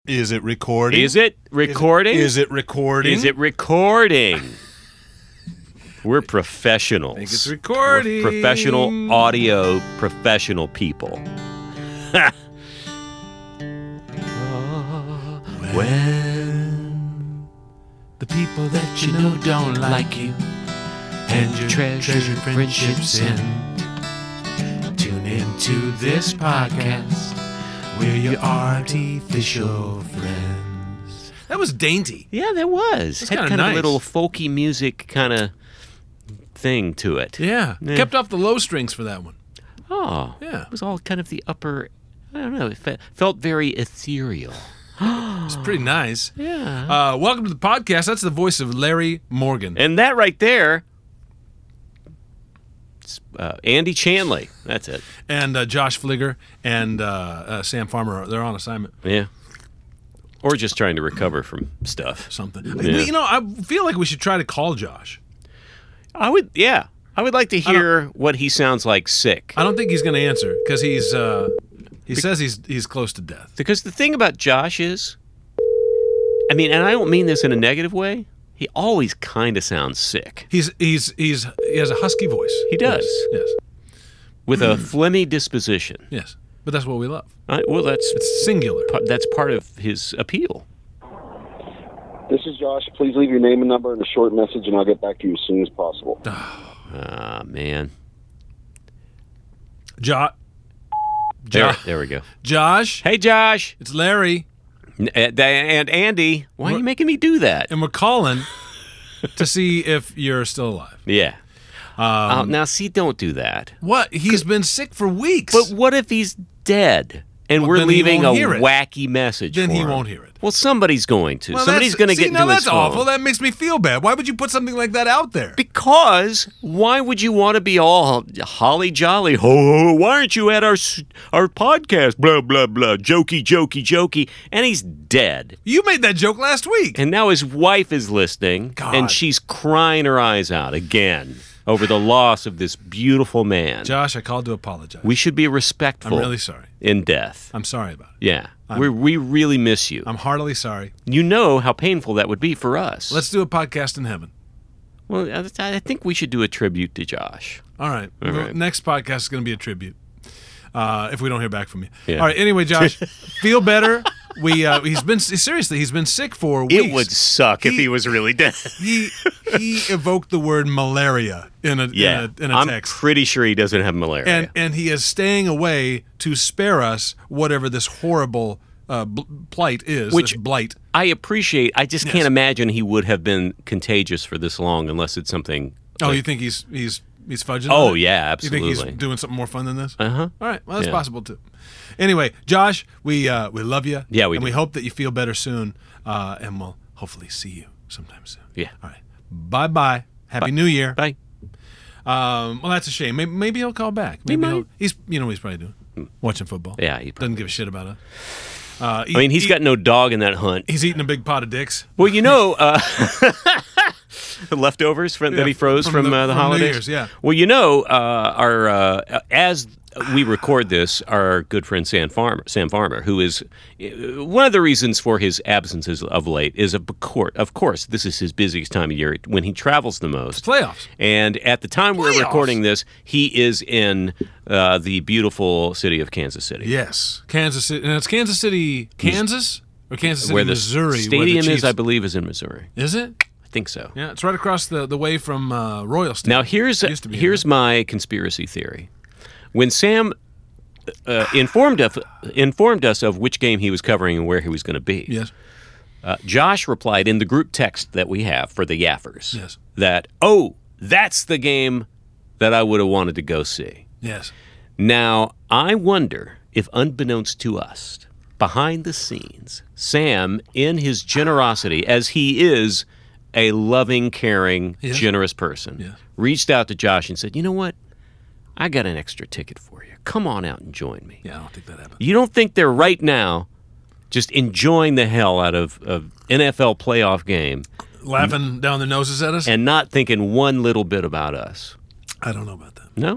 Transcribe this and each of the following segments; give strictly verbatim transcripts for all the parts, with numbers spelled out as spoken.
Is it recording? Is it recording? Is it, is it recording? Is it recording? We're professionals. I think it's recording. We're professional audio professional people. When the people that you know don't like you and your treasured friendships end, tune into this podcast. We're your artificial friends. That was dainty. Yeah, that was. That's Had kinda kind of nice. a little folky music kind of thing to it. Yeah. Yeah. Kept off the low strings for that one. Oh. Yeah. It was all kind of the upper, I don't know, it fe- felt very ethereal. It's pretty nice. Yeah. Uh, welcome to the podcast. That's the voice of Larry Morgan. And that right there, it's, uh, Andy Chanley. That's it. And uh, Josh Fligger and uh, uh, Sam Farmer, they're on assignment. Yeah. Or just trying to recover from stuff. Something. Yeah. You know, I feel like we should try to call Josh. I would, yeah. I would like to hear what he sounds like sick. I don't think he's going to answer because he's uh, he says he's he's close to death. Because the thing about Josh is, I mean, and I don't mean this in a negative way, he always kind of sounds sick. He's he's he's he has a husky voice. He does. Yes. With a phlegmy disposition. Yes. But that's what we love. I, well, that's It's singular. pa- that's part of his appeal. This is Josh. Please leave your name and number and a short message, and I'll get back to you as soon as possible. Ah, man. Jo- There, Jo- there we go. Josh, Hey, Josh. it's Larry, N- And and Andy, why are you making me do that? and we're calling to see if you're still alive. Yeah. Um, Uh, now, see, don't do that. what? He's been sick for weeks. But what if he's dead and Well, we're then he leaving a won't hear it. wacky message Then for he him? won't hear it. Well, somebody's going to. Well, Somebody's that's- going to see, get now into that's his phone. awful. That makes me feel bad. Why would you put something like that out there? Because why would you want to be all holly jolly? Ho ho! Why aren't you at our s- our podcast? Blah blah blah. Jokey jokey jokey. And he's dead. You made that joke last week. And now his wife is listening, God. and she's crying her eyes out again over the loss of this beautiful man. Josh, I called to apologize. We should be respectful I'm really sorry. in death. I'm sorry about it. Yeah, we we really miss you. I'm heartily sorry. You know how painful that would be for us. Let's do a podcast in heaven. Well, I I think we should do a tribute to Josh. All right. All Well, right. Next podcast is going to be a tribute. Uh, if we don't hear back from you. Yeah. All right. Anyway, Josh, feel better. We uh, he's been seriously he's been sick for weeks. It would suck if He- he was really dead. He he evoked the word malaria in a Yeah, in a, in a I'm text. pretty sure he doesn't have malaria. and and he is staying away to spare us whatever this horrible uh, bl- plight is. Which- this blight. I appreciate. I just Yes. can't imagine he would have been contagious for this long unless it's something. Oh, like- you think he's he's he's fudging? Oh, on it? yeah, You think absolutely. he's doing something more fun than this? Uh huh. All right. Well, that's Yeah. possible too. Anyway, Josh, we uh, we love you. Yeah, we and do. we hope that you feel better soon, uh, and we'll hopefully see you sometime soon. Yeah. All right. Bye bye. Happy New Year. Bye. Um, well, that's a shame. Maybe, maybe he'll call back. He Maybe might. he'll, he's you know what he's probably doing, watching football. Yeah, he probably- doesn't give a shit about it. Uh, I mean, he's got no dog in that hunt. he's eating a big pot of dicks. Well, you know, uh, the leftovers from, that Yeah, he froze from from, the- uh, the from New holidays. Year's, yeah. Well, you know, uh, our uh, as we record this, our good friend Sam Farmer, Sam Farmer, who is uh, one of the reasons for his absences of late, is of course, of course, this is his busiest time of year when he travels the most. Playoffs. And at the time we're Playoffs. recording this, he is in uh, the beautiful city of Kansas City. Yes, Kansas City. And it's Kansas City, Kansas, or Kansas City, Where the Missouri. where the stadium is, Chiefs- I believe, is in Missouri. Is it? I think so. Yeah, it's right across the, the way from uh, Royal Stadium. Now here's It used to be here's my conspiracy theory. When Sam uh, informed of informed us of which game he was covering and where he was going to be, Yes. uh, Josh replied in the group text that we have for the Yaffers Yes. that, oh, that's the game that I would have wanted to go see. Yes. Now, I wonder if, unbeknownst to us, behind the scenes, Sam, in his generosity, as he is a loving, caring, Yes. generous person, Yes. reached out to Josh and said, you know what? I got an extra ticket for you. Come on out and join me. Yeah, I don't think that happened. You don't think they're right now just enjoying the hell out of an N F L playoff game Laughing down their noses at us? and not thinking one little bit about us? I don't know about that. No?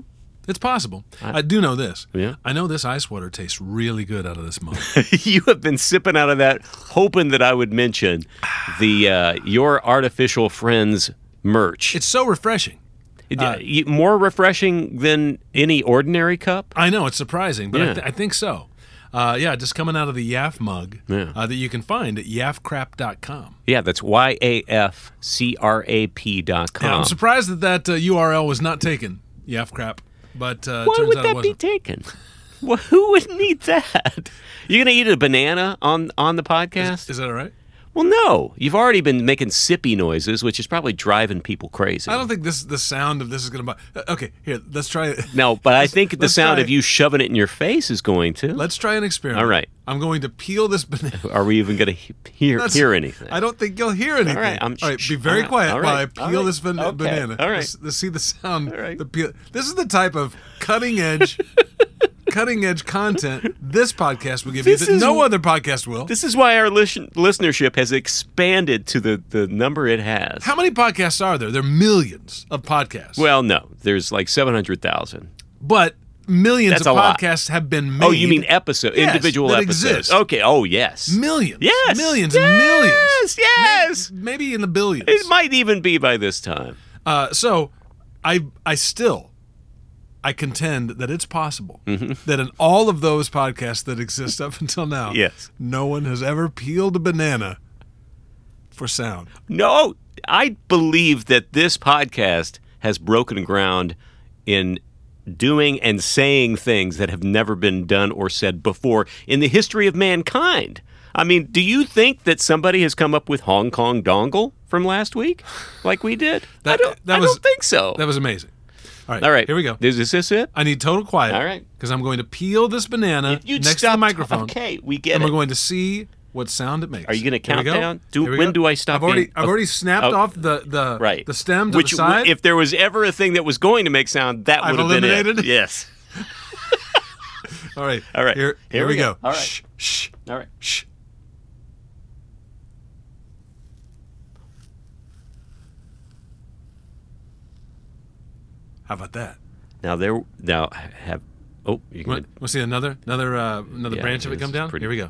It's possible. I, I do know this. Yeah? I know this ice water tastes really good out of this mug. You have been sipping out of that, hoping that I would mention the uh, Your Artificial Friends merch. It's so refreshing. It- uh, you- more refreshing than any ordinary cup? I know, it's surprising, but Yeah. I, th- I think so. Uh, yeah, just coming out of the Yaff mug Yeah. uh, that you can find at yaff crap dot com. Yeah, that's Y A F C R A P dot com. Yeah, I'm surprised that that uh, U R L was not taken, Yaff crap, but uh, it Why turns would out it that be wasn't. taken? Well, who would need that? You're going to eat a banana on, on the podcast? Is that all right? Well, no. You've already been making sippy noises, which is probably driving people crazy. I don't think this the sound of this is going to. Uh, okay, here, let's try it. No, but I think the let's sound try of it. you shoving it in your face is going to. Let's try an experiment. All right. I'm going to peel this banana. Are we even going to hear That's- hear anything? I don't think you'll hear anything. All right, I'm- all right shh, be very all right, quiet all while I right, all peel right. this ban- Okay, banana. all right. Let's, let's see the sound. All right. The peel. This is the type of cutting edge, cutting edge content this podcast will give This you that is- no other podcast will. This is why our listen- listenership has expanded to the, the number it has. How many podcasts are there? There are millions of podcasts. Well, no. There's like seven hundred thousand. but millions That's of a lot. podcasts have been made. Oh, you mean episode, Yes, individual that episodes? exist. Okay. Oh, yes. millions? Yes. millions yes. and millions. Yes. Yes. Maybe in the billions. It might even be by this time. Uh, so, I I still I contend that it's possible that in all of those podcasts that exist up until now, Yes. no one has ever peeled a banana for sound. No, I believe that this podcast has broken ground in doing and saying things that have never been done or said before in the history of mankind. I mean, do you think that somebody has come up with Hong Kong Dongle from last week like we did? That- I don't, that I was- don't think so. That was amazing. All right, All right. here we go. Is, is this it? I need total quiet. All right. because I'm going to peel this banana You'd next to stop- the microphone. Okay, we get and it. we're going to see what sound it makes. Are you going to Here we count go. down? Do, Here we when go. do I stop? I've already, being- I've already snapped oh, off the the right. the stem to Which, the side. if there was ever a thing that was going to make sound, that I've would have been eliminated it. it? Yes. All right, All right. Here, here, we go. All right. Shh, shh, All right. shh. How about that? Now there. Now have. Oh, you Want can. to see another another uh, another Yeah, branch of it this come is down? pretty- Here we go.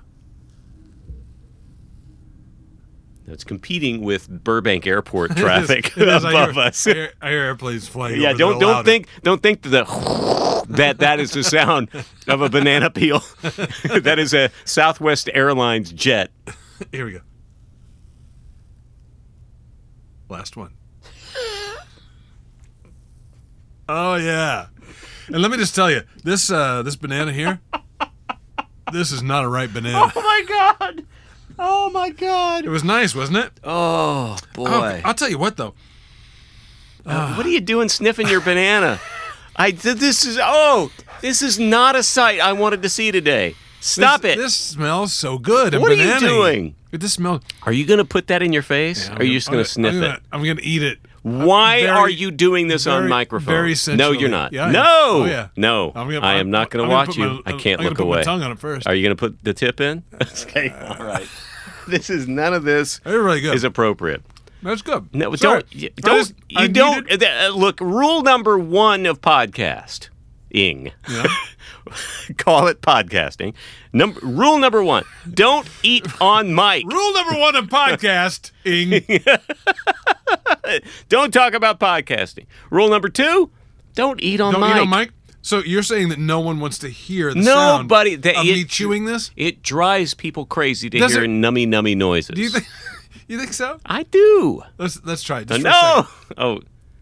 It's competing with Burbank Airport traffic It is. I above hear, us. I hear, I hear airplanes flying. Yeah, over don't that don't louder. think don't think the that that is the sound of a banana peel. That is a Southwest Airlines jet. Here we go. Last one. Oh yeah, and let me just tell you, this uh, this banana here, this is not a ripe banana. Oh my god! Oh my god! It was nice, wasn't it? Oh boy! Oh, I'll tell you what though. Uh, what are you doing sniffing your banana? I th- this is oh this is not a sight I wanted to see today. Stop this, it! This smells so good. and What are you banana-y. doing? It just smells. Are you gonna put that in your face? Yeah, or I'm are you just gonna I'm sniff I'm it? gonna, I'm gonna eat it. Why Very- are you doing this on very- microphone? very no, sensually. you're not. Yeah, I am. no, Oh, yeah. no. I'm gonna- I am not going I'm to gonna watch put you. my- I can't I'm look gonna put away. my tongue on it first. Are you going to put the tip in? Okay, all right. This is none of this They're really good. is appropriate. That's good. No, Sorry. don't you, I don't just- you I don't needed- uh, look. Rule number one of podcast ing. Yeah. Call it podcasting. Number rule number one: don't eat on mic. Rule number one of podcasting. Don't talk about podcasting. Rule number two: don't eat on Don't mic. eat on mic. So you're saying that no one wants to hear the sound Nobody. That, of it, me chewing this? It drives people crazy to Does hear it- nummy nummy noises. Do you think? You think so? I do. Let's let's try it. Uh, Just for a no. second. Oh.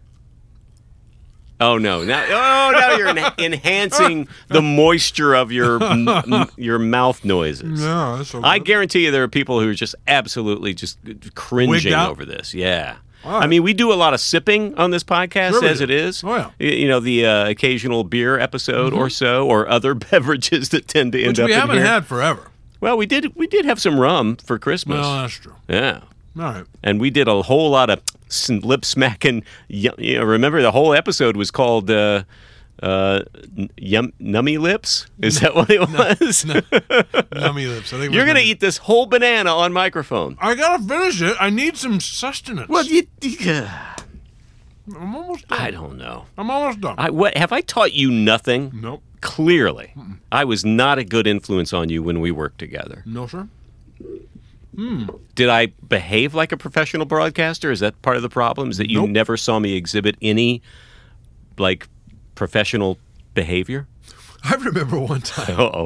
Oh no! Now, oh, now you're en- enhancing the moisture of your m- m- your mouth noises. No, that's okay. I guarantee you, there are people who are just absolutely just cringing Wigged out? over this. Yeah. All right. I mean, we do a lot of sipping on this podcast Sure we as do. it is. Oh, yeah. Y- You know, the uh, occasional beer episode or so, or other beverages that tend to end Which up we in haven't here. had forever. Well, we did. We did have some rum for Christmas. Well, that's true. Yeah. All right. And we did a whole lot of s- lip smacking. y- You know, remember the whole episode was called uh, uh, n- yum, Nummy Lips? Is that what it was? Nummy lips. I think it You're was going to nummy- eat this whole banana on microphone. I gotta finish it. I need some sustenance. Well, you. you uh, I'm almost done. I don't know. I'm almost done. I, what, have I taught you nothing? Nope. Clearly. Mm-mm. I was not a good influence on you when we worked together. No, sir. Did I behave like a professional broadcaster? Is that part of the problem? Is that you Nope. never saw me exhibit any, like, professional behavior? I remember one time. Uh-oh.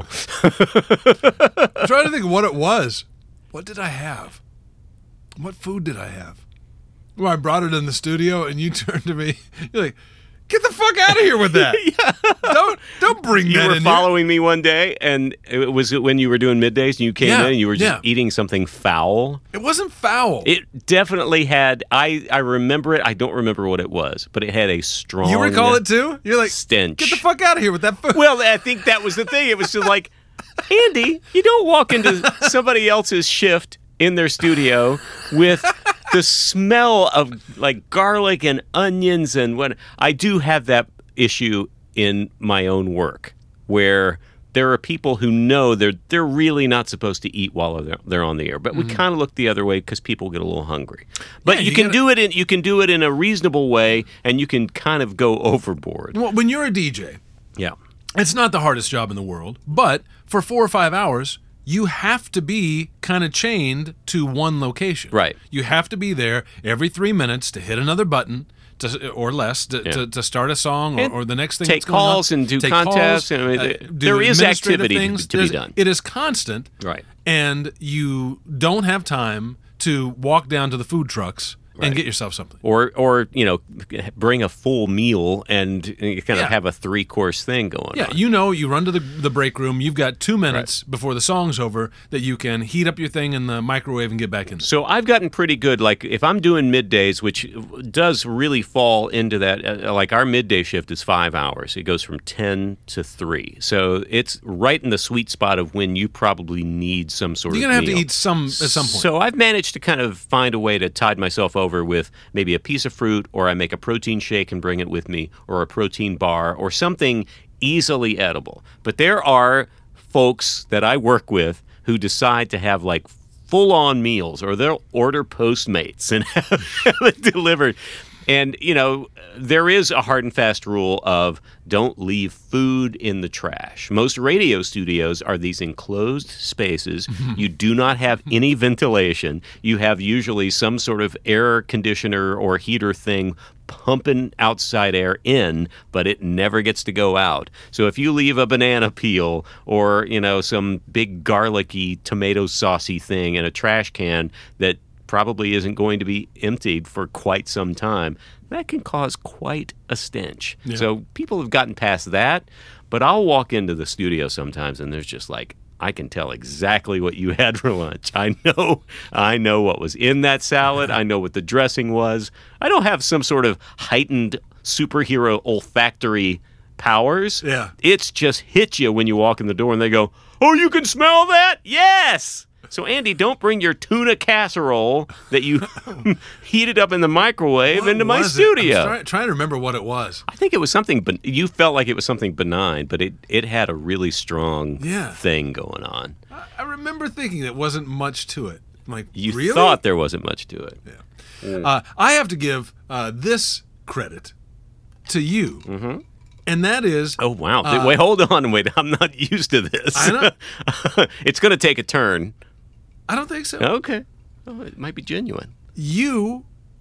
I'm trying to think of what it was. What did I have? What food did I have? Well, I brought it in the studio, and you turned to me. You're like, "Get the fuck out of here with that! yeah. Don't don't bring You that were in following me one day, and it was it when you were doing middays, and you came Yeah, in, and you were just yeah. eating something foul. here. It wasn't foul. It definitely had. I I remember it. I don't remember what it was, but it had a strong. you recall it too? You're like, stench. "Get the fuck out of here with that food!" Well, I think that was the thing. It was just like, Andy, you don't walk into somebody else's shift in their studio with the smell of like garlic and onions and what. I do have that issue in my own work where there are people who know they're they're really not supposed to eat while they're, they're on the air, but we kind of look the other way because people get a little hungry. But Yeah, you, you can gotta- do it in you can do it in a reasonable way, and you can kind of go overboard. Well, when you're a D J, Yeah. it's not the hardest job in the world, but for four or five hours, you have to be kind of chained to one location. Right. You have to be there every three minutes to hit another button to, or less to, Yeah. to, to start a song or, And or the next thing. take that's going on. calls and do Take contests, calls, and I mean, uh, there- do there is administrative activity to- things. to be There's- done. It is constant. Right. And you don't have time to walk down to the food trucks Right. and get yourself something. Or, or you know, bring a full meal and you kind of Yeah. have a three course thing going Yeah, on. you know, you run to the, the break room. You've got two minutes before the song's over that you can heat up your thing in the microwave and get back in. So I've gotten pretty good. Like if I'm doing middays, which does really fall into that. Uh, like our midday shift is five hours. It goes from ten to three. So it's right in the sweet spot of when you probably need some sort You're of gonna have to meal. eat some at some point. So I've managed to kind of find a way to tide myself over with maybe a piece of fruit, or I make a protein shake and bring it with me, or a protein bar, or something easily edible. But there are folks that I work with who decide to have like full-on meals, or they'll order Postmates and have it delivered. And, you know, there is a hard and fast rule of don't leave food in the trash. Most radio studios are these enclosed spaces. You do not have any ventilation. You have usually some sort of air conditioner or heater thing pumping outside air in, but it never gets to go out. So if you leave a banana peel or, you know, some big garlicky tomato saucy thing in a trash can that probably isn't going to be emptied for quite some time, that can cause quite a stench. Yeah. So people have gotten past that, but I'll walk into the studio sometimes and there's just like, I can tell exactly what you had for lunch. I know I know what was in that salad. I know what the dressing was. I don't have some sort of heightened superhero olfactory powers. Yeah. It's just hit you when you walk in the door and they go, "Oh, you can smell that?" Yes. So, Andy, don't bring your tuna casserole that you heated up in the microwave What into my was it? studio. I'm try- trying to remember what it was. I think it was something, but you felt like it was something benign, but it, it had a really strong Yeah. thing going on. I, I remember thinking there wasn't much to it. I'm like, You really? thought there wasn't much to it. Uh, I have to give uh, this credit to you, mm-hmm. and that is Oh, wow. Uh, wait, hold on. Wait, I'm not used to this. I know. It's going to take a turn. I don't think so. Okay. Oh, it might be genuine. You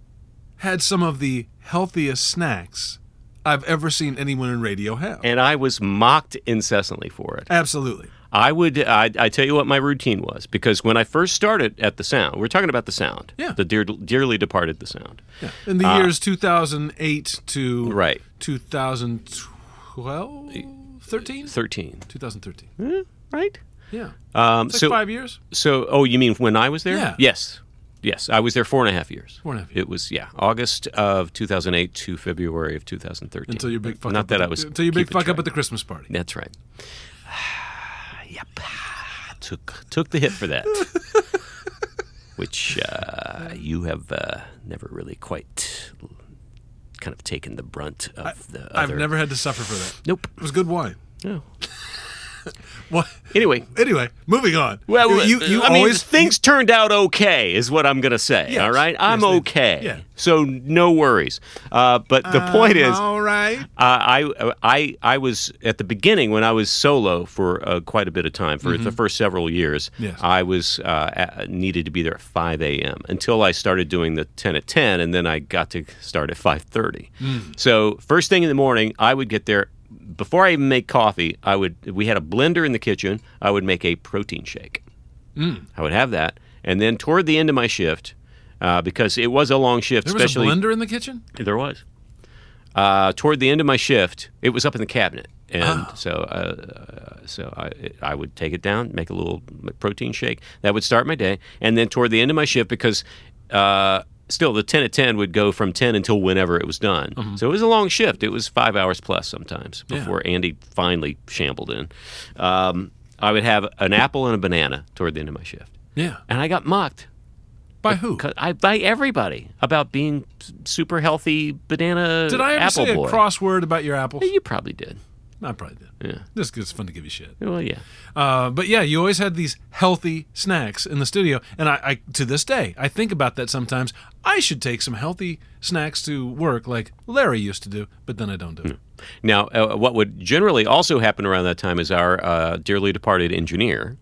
had some of the healthiest snacks I've ever seen anyone in radio have. And I was mocked incessantly for it. Absolutely. I would, I, I tell you what my routine was, because when I first started at the Sound, we're talking about the Sound. Yeah. The dear, dearly departed the Sound. Yeah. In the Uh, years two thousand eight to Right. two thousand twelve, thirteen? thirteen. twenty thirteen. Eh, right? Yeah. Um, It's like so, five years? so, oh, you mean when I was there? Yeah. Yes. Yes. I was there four and a half years. Four and a half years. It was, yeah, August of two thousand eight to February of two thousand thirteen. Until your big fuck Not up. that at I the- was. Until your big keeping fuck up track. at the Christmas party. That's right. Yep. Took took the hit for that, which uh, you have uh, never really quite kind of taken the brunt of the I've other. never had to suffer for that. Nope. It was good wine. No. What? Anyway. Anyway, moving on. Well, you, you I mean, always things turned out okay, is what I'm going to say. Yes. All right, I'm Yes, they- okay. yeah. So no worries. Uh, but the point is, all right. uh, I I I was at the beginning when I was solo for uh, quite a bit of time for the first several years. Yes. I was uh, at, needed to be there at five a.m. until I started doing the ten at ten, and then I got to start at five thirty. So first thing in the morning, I would get there. Before I even make coffee, I would. We had a blender in the kitchen. I would make a protein shake. I would have that, and then toward the end of my shift, uh, because it was a long shift, There was especially a blender in the kitchen? there was. Uh, toward the end of my shift, it was up in the cabinet, and Oh. so uh, so I I would take it down, make a little protein shake. That would start my day, and then toward the end of my shift, because uh, still the ten at ten would go from ten until whenever it was done. So it was a long shift. It was five hours plus sometimes Yeah. before Andy finally shambled in. Um, I would have an apple and a banana toward the end of my shift, Yeah. and I got mocked. By who? 'Cause I, by everybody about being s- super healthy banana Did I ever apple say boy. a crossword about your apples? You probably did. I probably did. Yeah. Just 'cause it's fun to give you shit. Well, yeah. Uh, but yeah, you always had these healthy snacks in the studio, and I, I to this day I think about that sometimes. I should take some healthy snacks to work, like Larry used to do, but then I don't do it. Now, uh, what would generally also happen around that time is our uh, dearly departed engineer,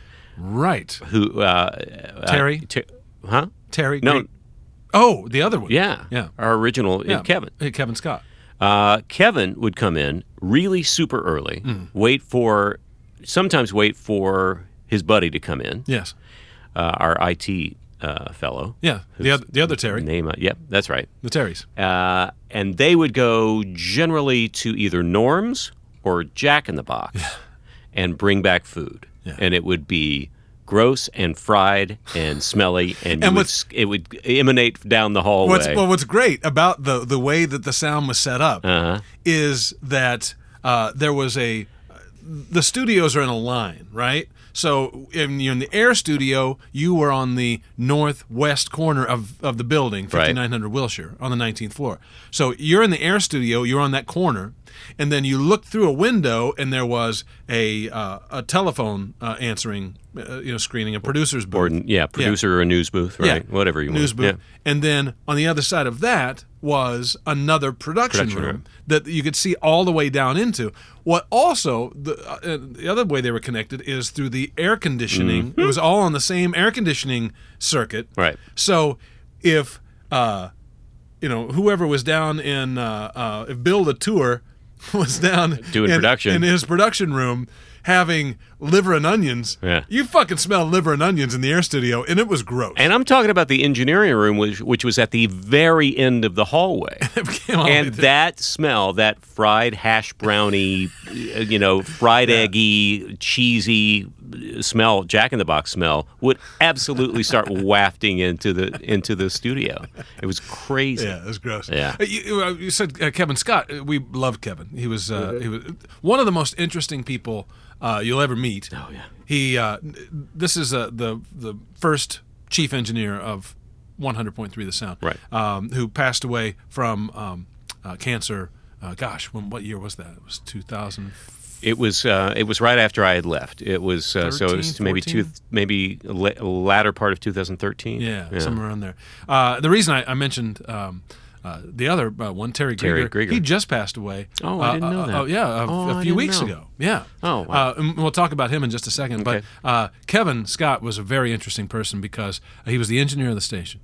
Right, who uh, Terry? uh, Ter- huh? Terry. No. Great- Oh, the other one. Yeah. Yeah. Our original uh, Yeah. Kevin. Hey, Kevin Scott. Uh, Kevin would come in really super early, Mm. wait for, sometimes wait for his buddy to come in, Yes. uh, our I T uh, fellow. Yeah. The other, the other Terry. Name, uh, yep, that's right. The Terrys. Uh, and they would go generally to either Norm's or Jack in the Box and bring back food. Yeah. And it would be gross and fried and smelly, and, you And would, what's- it would emanate down the hallway. What's well, what's great about the the way that the sound was set up Uh-huh. is that uh, there was a the studios are in a line, right? So in, you're in the Air Studio, you were on the northwest corner of, of the building, Right. fifty-nine hundred Wilshire, on the nineteenth floor. So you're in the Air Studio, you're on that corner, and then you look through a window, and there was a uh, a telephone uh, answering, uh, you know, screening, a producer's booth. Or, yeah, producer or a news booth, right? Whatever you news want. booth. And then on the other side of that was another production, Production room, room. that you could see all the way down into. What also the uh, the other way they were connected is through the air conditioning. It was all on the same air conditioning circuit. Mm-hmm. Right. So if uh, you know whoever was down in uh, uh, if Bill the Tour was down Doing in, production. in his production room having liver and onions, Yeah. you fucking smell liver and onions in the Air Studio, and it was gross. And I'm talking about the engineering room, which, which was at the very end of the hallway. It came all the way And through. that smell, that fried hash brownie, uh, you know, fried eggy, cheesy smell, Jack in the Box smell, would absolutely start wafting into the into the studio. It was crazy. Yeah, it was gross. Yeah. Uh, You, uh, you said uh, Kevin Scott. Uh, We loved Kevin. He was uh, he was one of the most interesting people uh, you'll ever meet. Oh, yeah. He uh, this is uh, the the first chief engineer of one hundred point three The Sound. Right. Um, who passed away from um, uh, cancer. Uh, gosh, when what year was that? It was two thousand. It was uh, it was right after I had left. It was uh, so it was thirteen, maybe two fourteen? maybe la- latter part of two thousand thirteen. Yeah, somewhere around there. Uh, the reason I, I mentioned um, uh, the other uh, one, Terry Grieger, Terry Grieger. he just passed away. Oh, I uh, didn't know uh, that. Oh, yeah, a, Oh, a I few didn't weeks know. ago. Yeah. Oh, wow. Uh, and we'll talk about him in just a second. Okay. But uh, Kevin Scott was a very interesting person because he was the engineer of the station.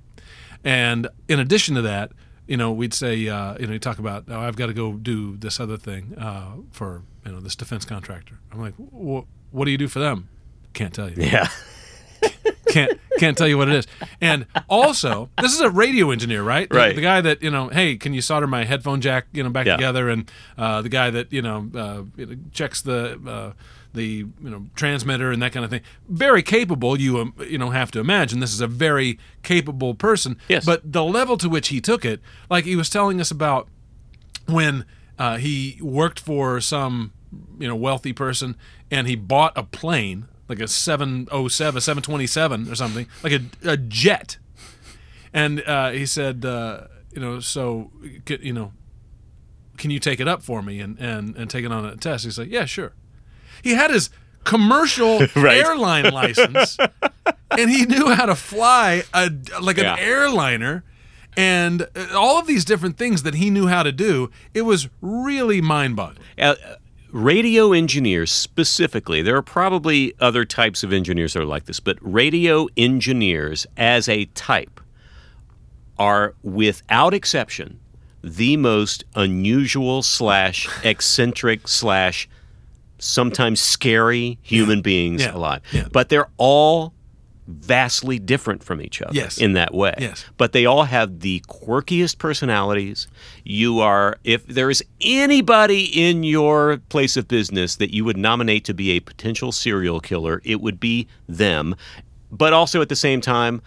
And in addition to that, you know, we'd say, uh, you know, you talk about, oh, I've got to go do this other thing uh, for, you know, this defense contractor. I'm like, "Wh- what do you do for them? Can't tell you. Yeah. Can't can't tell you what it is. And also, this is a radio engineer, right? The, Right. the guy that, you know, hey, can you solder my headphone jack, you know, back Yeah. together? And uh, the guy that, you know, uh, you know, checks the uh, the you know transmitter and that kind of thing. Very capable. You um, you know have to imagine this is a very capable person. Yes. But the level to which he took it, like he was telling us about when uh, he worked for some you know wealthy person and he bought a plane like a seven oh seven, seven twenty-seven or something, like a, a jet. And uh, he said, uh, you know, so, c- you know, can you take it up for me and, and, and take it on a test? He's like, yeah, sure. He had his commercial Right. airline license, and he knew how to fly a like an Yeah. airliner, and all of these different things that he knew how to do. It was really mind-boggling. Uh, radio engineers specifically, there are probably other types of engineers that are like this, but radio engineers as a type are, without exception, the most unusual slash eccentric slash sometimes scary human beings Yeah. alive. Yeah. But they're all vastly different from each other Yes. in that way. Yes. But they all have the quirkiest personalities. You are, if there is anybody in your place of business that you would nominate to be a potential serial killer, it would be them. But also at the same time,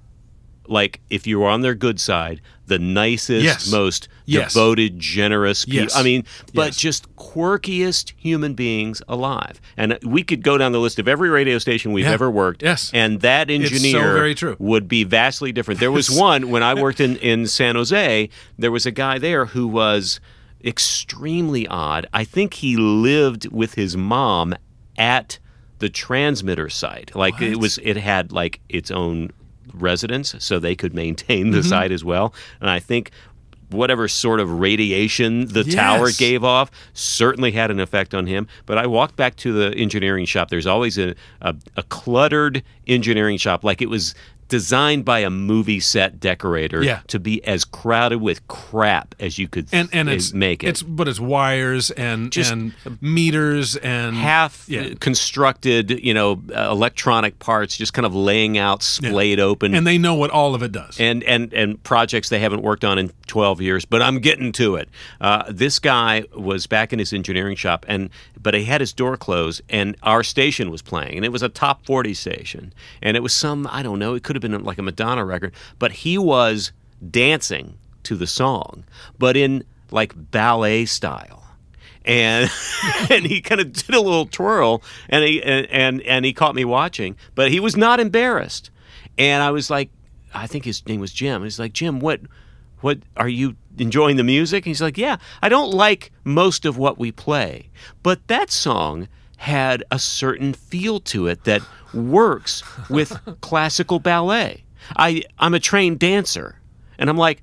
like, if you were on their good side, the nicest, Yes. most Yes. devoted, generous people. Yes. I mean, but Yes. just quirkiest human beings alive. And we could go down the list of every radio station we've Yeah. ever worked. Yes. And that It's so engineer very true. would be vastly different. There was one, when I worked in, in San Jose, there was a guy there who was extremely odd. I think he lived with his mom at the transmitter site. Like, it What? was, it had like its own residence, so they could maintain the Mm-hmm. site as well. And I think whatever sort of radiation the tower Yes. gave off certainly had an effect on him. But I walked back to the engineering shop. There's always a, a, a cluttered engineering shop, like it was designed by a movie set decorator Yeah. to be as crowded with crap as you could And and uh, it's make it. It's but it's wires and Just and meters and half yeah. constructed, you know, uh, electronic parts just kind of laying out, splayed open. and they know what all of it does. and and and projects they haven't worked on in twelve years, but I'm getting to it. Uh, this guy was back in his engineering shop, and but he had his door closed, and our station was playing, and it was a top forty station, and it was some, I don't know, it could have been like a Madonna record, but he was dancing to the song, but in like ballet style. And and he kind of did a little twirl, and he and, and and he caught me watching, but he was not embarrassed. And I was like, I think his name was Jim. He's like, Jim, what, what are you enjoying the music? And he's like, yeah, I don't like most of what we play, but that song had a certain feel to it that works with classical ballet. I I'm a trained dancer, and I'm like,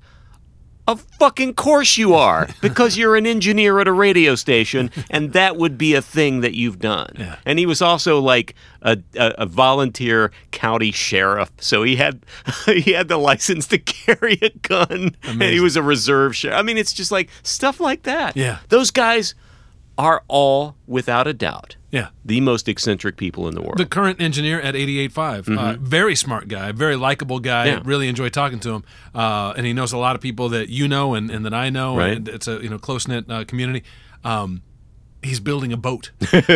of fucking course you are, because you're an engineer at a radio station, and that would be a thing that you've done. Yeah. And he was also like a, a, a volunteer county sheriff, so he had he had the license to carry a gun, and he was a reserve sheriff. I mean, it's just like stuff like that. Yeah. Those guys are all, without a doubt, Yeah. the most eccentric people in the world. The current engineer at eighty-eight point five, uh, very smart guy, very likable guy. Mm-hmm. Yeah. Really enjoy talking to him, uh, and he knows a lot of people that you know and, and that I know. Right. And it's a you know close knit uh, community. Um, he's building a boat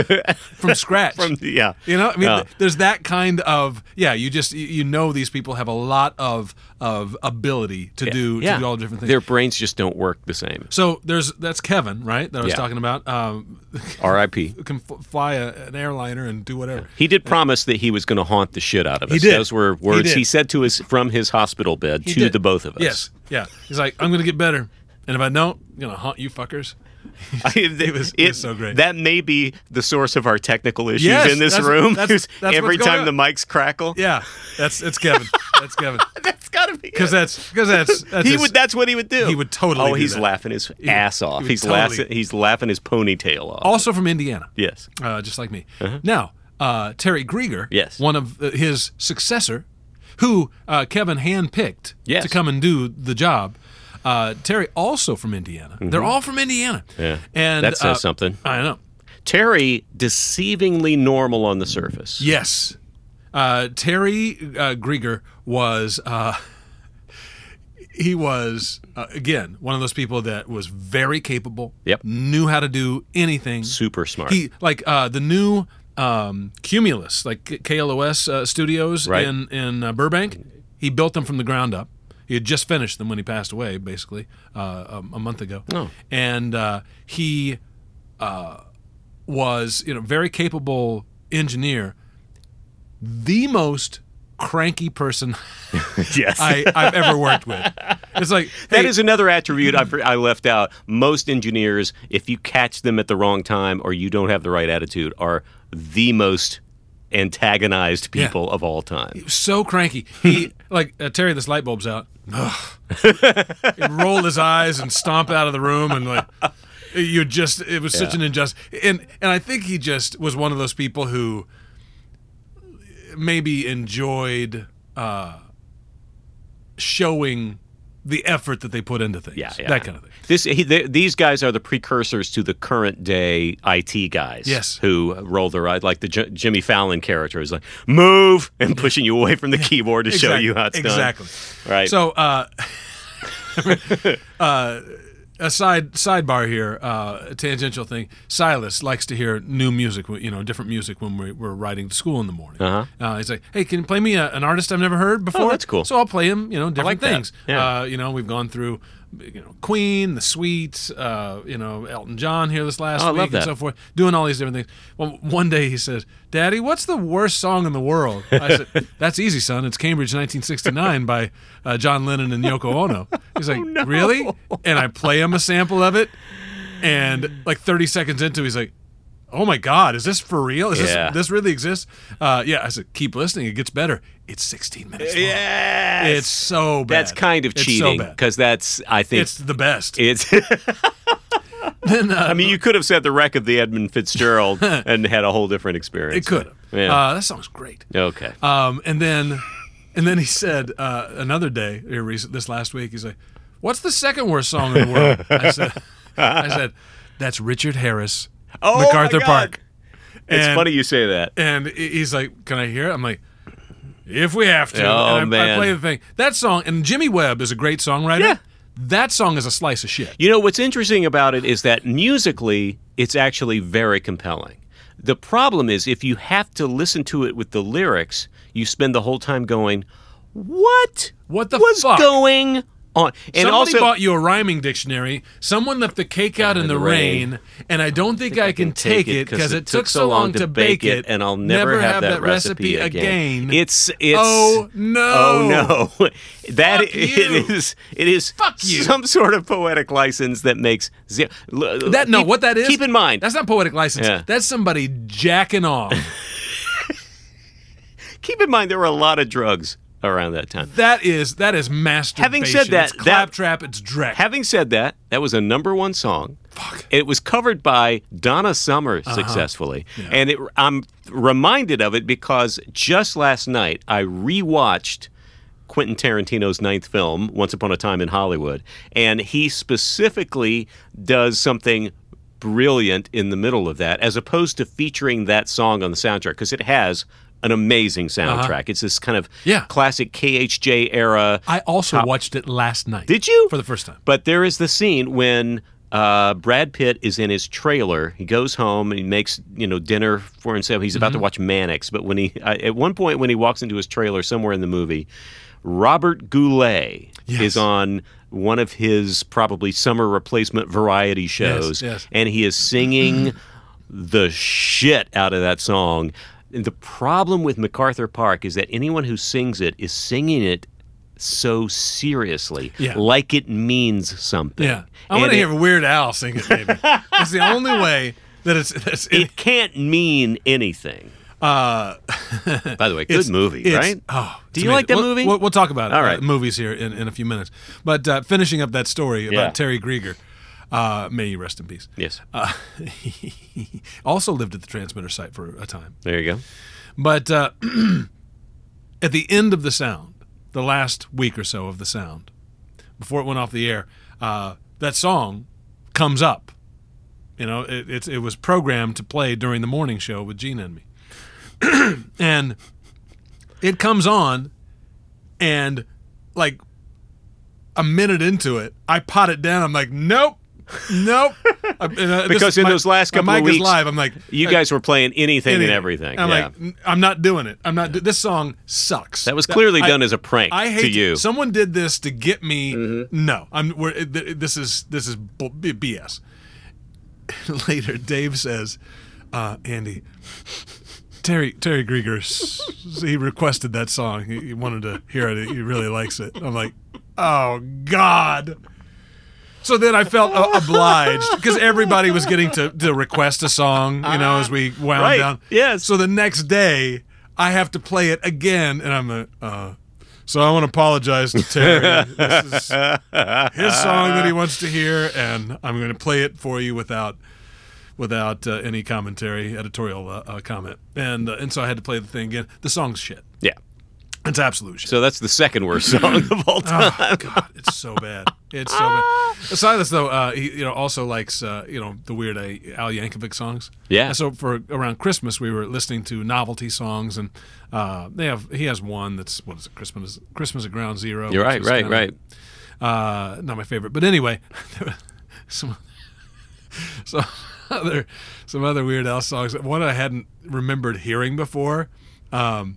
from scratch. From yeah, You know, I mean, Yeah. th- there's that kind of yeah. You just you, you know these people have a lot of of ability to do yeah. to do all different things. Their brains just don't work the same. so there's that's Kevin, right? That I was Yeah. talking about. Um, R I P who can f- fly a, an airliner and do whatever. He did promise that he was going to haunt the shit out of us. He did. Those were He words did. he, said to us from his hospital bed He to did. the both of us. Yes, yeah. He's like, I'm gonna get better, and if I don't, I'm gonna haunt you fuckers. I, it, was- it was so great. That may be the source of our technical issues Yes, in this that's- room. that's- that's Every what's going time on. the mics crackle. Yeah, that's it's Kevin. That's Kevin. That's got to be Because it. that's because that's, that's he his- would. That's what he would do. He would totally Oh, do he's that. laughing his ass off. he would He's totally- laughing. He's laughing his ponytail off. also from Indiana. yes. uh, just like me. Now, uh, Terry Grieger, Yes. one of uh, his successor, who uh, Kevin handpicked Yes. to come and do the job. Uh, Terry, also from Indiana. They're all from Indiana. Yeah. and That says uh, something. I know. Terry, deceivingly normal on the surface. Yes, uh, Terry uh, Grieger was. Uh, he was uh, again one of those people that was very capable. Yep. Knew how to do anything. Super smart. He like uh, the new um, Cumulus, like K L O S uh, studios Right. in in uh, Burbank. He built them from the ground up. He had just finished them when he passed away, basically uh, a, a month ago. Oh. And uh, he uh, was, you know, very capable engineer. The most cranky person yes. I, I've ever worked with. It's like That hey, is another attribute I, I left out. Most engineers, if you catch them at the wrong time or you don't have the right attitude, are the most antagonized people Yeah. of all time. so cranky. He like uh, Terry, this light bulb's out. He'd roll his eyes and stomp out of the room, and like you just it was such Yeah. an injustice. And and I think he just was one of those people who maybe enjoyed uh, showing the effort that they put into things. Yeah, yeah. That kind of thing. This, he, th these guys are the precursors to the current day I T guys. Yes. Who roll their eyes, like the J- Jimmy Fallon character is like, move, and pushing you away from the keyboard to show Exactly. you how it's exactly. done. Right. So, uh, uh, a side sidebar here, uh, a tangential thing. Silas likes to hear new music, you know, different music when we're, we're riding to school in the morning. Uh-huh. Uh, he's like, "Hey, can you play me a, an artist I've never heard before?" Oh, that's cool. So I'll play him, you know, different like that. things. Yeah. Uh, you know, we've gone through, you know, Queen, The Sweet, uh, you know, Elton John here this last Oh, I week love and that. so forth, doing all these different things. Well, one day he says, "Daddy, what's the worst song in the world?" I said, "That's easy, son. It's Cambridge nineteen sixty-nine by uh, John Lennon and Yoko Ono." He's like, no. "Really?" And I play him a sample of it, and like thirty seconds into, he's like, "Oh my God, is this for real? Is Yeah. this this really exists?" Uh, yeah, I said, "Keep listening. It gets better." It's sixteen minutes long. Yes. It's so bad. That's kind of It's so cheating bad. because that's, I think, It's the best. it's. Then, uh, I mean, you could have said the wreck of the Edmund Fitzgerald and had a whole different experience. it could have. Yeah. Uh, that song's great. Okay. Um, and then, and then he said uh, another day here recent, this last week. He's like, "What's the second worst song in the world?" I said, "I said that's Richard Harris, Oh, my MacArthur God. Park." It's And- funny you say that. And he's like, "Can I hear it?" I'm like, "If we have to." Oh, and I, man. I play the thing. That song, and Jimmy Webb is a great songwriter. Yeah. That song is a slice of shit. You know, what's interesting about it is that musically, it's actually very compelling. The problem is if you have to listen to it with the lyrics, you spend the whole time going, what? What the was fuck? going on? And Somebody also, bought you a rhyming dictionary. Someone left the cake out in the rain, and I don't think I can take it because it took so long to bake it, and I'll never, have, that, recipe again. again. It's it's Oh, no. Oh no. That Fuck it you. is it is Fuck you. some sort of poetic license that makes zero. That no, what that is? Keep in mind. that's not poetic license. Yeah. That's somebody jacking off. Keep in mind there were a lot of drugs around that time. That is that is masturbation. Having said that, it's that- claptrap. It's dreck. Having said that, that was a number one song. Fuck. It was covered by Donna Summer Uh-huh. successfully, and it, I'm reminded of it because just last night I rewatched Quentin Tarantino's ninth film, Once Upon a Time in Hollywood, and he specifically does something brilliant in the middle of that, as opposed to featuring that song on the soundtrack, because it has an amazing soundtrack. It's this kind of Uh-huh. Yeah. classic K H J era. I also watched it last night. Did you? For the first time. But there is the scene when uh, Brad Pitt is in his trailer. He goes home and he makes you know dinner for himself. He's about to watch Mannix, but when he uh, at one point when he walks into his trailer somewhere in the movie, Robert Goulet Yes. is on one of his probably summer replacement variety shows, yes. and he is singing the shit out of that song. And the problem with MacArthur Park is that anyone who sings it is singing it so seriously, Yeah. like it means something. Yeah, I And want to it- hear Weird Al sing it. Maybe it's the only way that it's. it's it, It can't mean anything. uh, By the way, good it's- movie, it's- right? Oh, Do it's you like that amazing. movie? We'll, we'll talk about it, All right. uh, movies here in, in a few minutes. But uh, finishing up that story about Yeah. Terry Grieger, uh, may you rest in peace. Yes. Uh, he also lived at the transmitter site for a time. There you go. But uh, at the end of the sound, the last week or so of the sound, before it went off the air, uh, that song comes up. You know, it, it's it was programmed to play during the morning show with Gene and me. And it comes on, and like a minute into it, I pot it down. I'm like, nope, nope. I- and, uh, this Because is in my- those last couple my of mic is weeks, live. I'm like, You uh, guys were playing anything, and anything. everything. I'm yeah. like, "N- I'm not doing it. I'm not. Do- this song sucks. That was clearly I- done as a prank I hate to you. Someone did this to get me. Mm-hmm. No, I'm. We're, th- this is this is bull- B S. Later, Dave says, uh, "Andy, Terry Terry Grieger, s- he requested that song. He, he wanted to hear it. He really likes it." I'm like, Oh, God. So then I felt uh, obliged because everybody was getting to, to request a song, you know, as we wound Right. down. Yes. So the next day, I have to play it again, and I'm like, uh, so I want to apologize to Terry. This is his song that he wants to hear, and I'm going to play it for you without without uh, any commentary, editorial uh, uh, comment. And uh, and so I had to play the thing again. The song's shit. Yeah. It's absolute shit. So that's the second worst song of all time. Oh God, it's so bad. It's so bad. Silas, though, uh, he you know also likes uh, you know the weird uh, Al Yankovic songs. Yeah. And so for around Christmas, we were listening to novelty songs, and uh, they have he has one that's what is it? Christmas Christmas at Ground Zero. You're which right, is right, kinda, right. Uh, not my favorite, but anyway, some some other some other Weird Al songs. One I hadn't remembered hearing before. Um,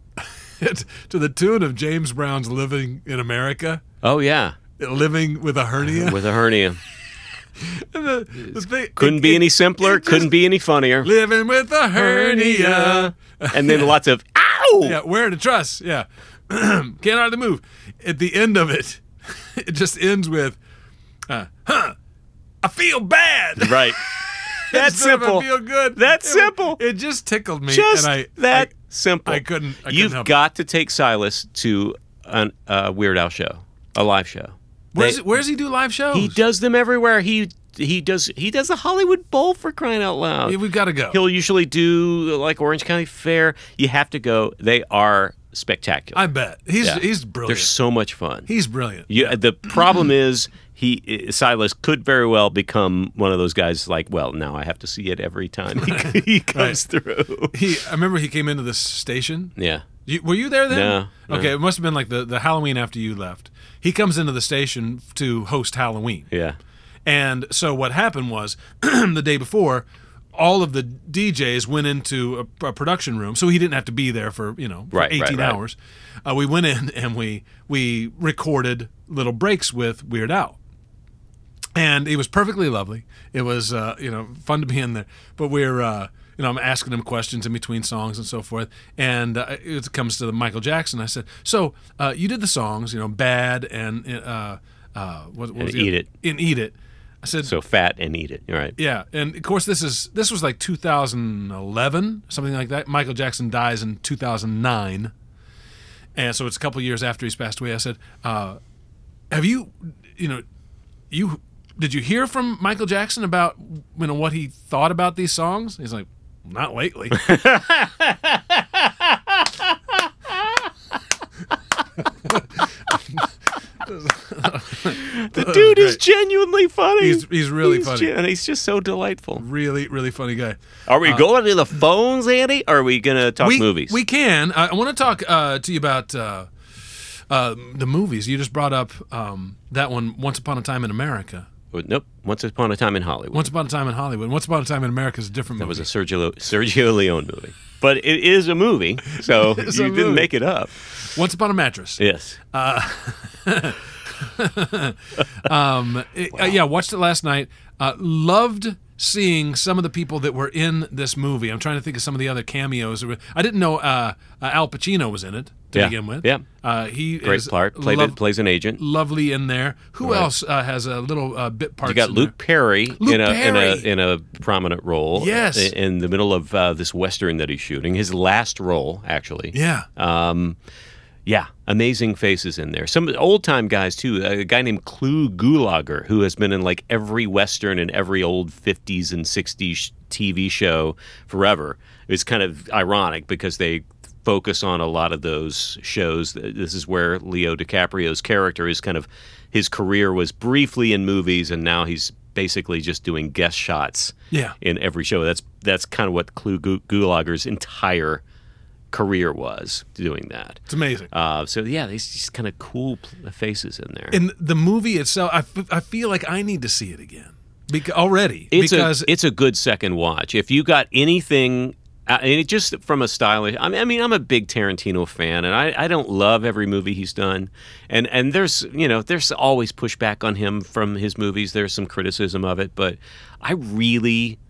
to the tune of James Brown's "Living in America," Oh, yeah. living with a hernia. With a hernia. And the, the thing, Couldn't it- be it- any simpler. it just- Couldn't be any funnier. living with a hernia. And then lots of, ow! Yeah, wearing a truss. Yeah, can't hardly move. At the end of it, it just ends with, uh, "Huh, I feel bad." Right. That's Instead of simple. I feel good. That's It- simple. It just tickled me, Just and I that I, simple. I couldn't. I couldn't You've help got to take Silas to a uh, Weird Al show, a live show. it. Where's They- Where's he do live shows? He does them everywhere. He he does he does the Hollywood Bowl, for crying out loud. Yeah, we've got to go. He'll usually do like Orange County Fair. You have to go. They are spectacular. I bet he's Yeah. he's They're brilliant. so much fun. He's brilliant. You, the problem is he Silas could very well become one of those guys. Like, well, now I have to see it every time he, he comes through. He. I remember he came into this station. Yeah. You, were you there then? No, no. Okay, it must have been like the, the Halloween after you left. He comes into the station to host Halloween. Yeah. And so what happened was the day before, all of the D Js went into a, a production room, so he didn't have to be there for you know for Right, right, eighteen right. hours. Uh, we went in and we we recorded little breaks with Weird Al, and it was perfectly lovely. It was uh, you know fun to be in there. But we're uh, you know I'm asking him questions in between songs and so forth. And uh, it comes to the Michael Jackson. I said, so uh, you did the songs, you know, Bad and uh, uh, what, what And was the Eat other- It. and Eat It. I said, So fat and eat it. You're right. yeah, and of course this is this was like two thousand eleven, something like that. Michael Jackson dies in two thousand nine, and so it's a couple years after he's passed away. I said, uh, "Have you, you know, you did you hear from Michael Jackson about you know what he thought about these songs?" He's like, "Not lately." The dude is great. genuinely funny. He's he's really He's funny, gen- and he's just so delightful. really really funny guy. Are we going to the phones, Andy? Or are we going to talk we, movies? We can. I, I want to talk uh, to you about uh, uh, the movies. You just brought up um, that one, Once Upon a Time in America. Oh, nope. Once Upon a Time in Hollywood. Once Upon a Time in Hollywood. Once Upon a Time in America is a different That movie. was a Sergio, Sergio Leone movie. But it is a movie, so you It's a didn't movie. make it up. Once Upon a Mattress. Yes. Um, it- uh, yeah, watched it last night. Uh, loved seeing some of the people that were in this movie. I'm trying to think of some of the other cameos. I didn't know uh, uh, Al Pacino was in it to Yeah. begin with. Yeah. Uh, he Great is part. Played lov- it, plays an agent. lovely in there. Who Right. else uh, has a little uh, bit part? You got Luke Perry, Luke in, a, in a Perry. in a prominent role. Yes. In, in the middle of uh, this western that he's shooting, his last role actually. Yeah. Um, yeah, amazing faces in there. Some old time guys too. A guy named Clu Gulager, who has been in like every western and every old fifties and sixties T V show forever. It's kind of ironic because they focus on a lot of those shows. This is where Leo DiCaprio's character is kind of his career was briefly in movies, and now he's basically just doing guest shots Yeah. in every show. That's that's kind of what Clu Gu- Gulager's entire career was, doing that. It's amazing. Uh, so yeah, these just kind of cool pl- faces in there. And the movie itself, I, f- I feel like I need to see it again Beca- already it's because a it's a good second watch. If you got anything, uh, and it just from a stylish. I mean, I mean, I'm a big Tarantino fan, and I, I don't love every movie he's done. And and there's you know there's always pushback on him from his movies. There's some criticism of it, but I really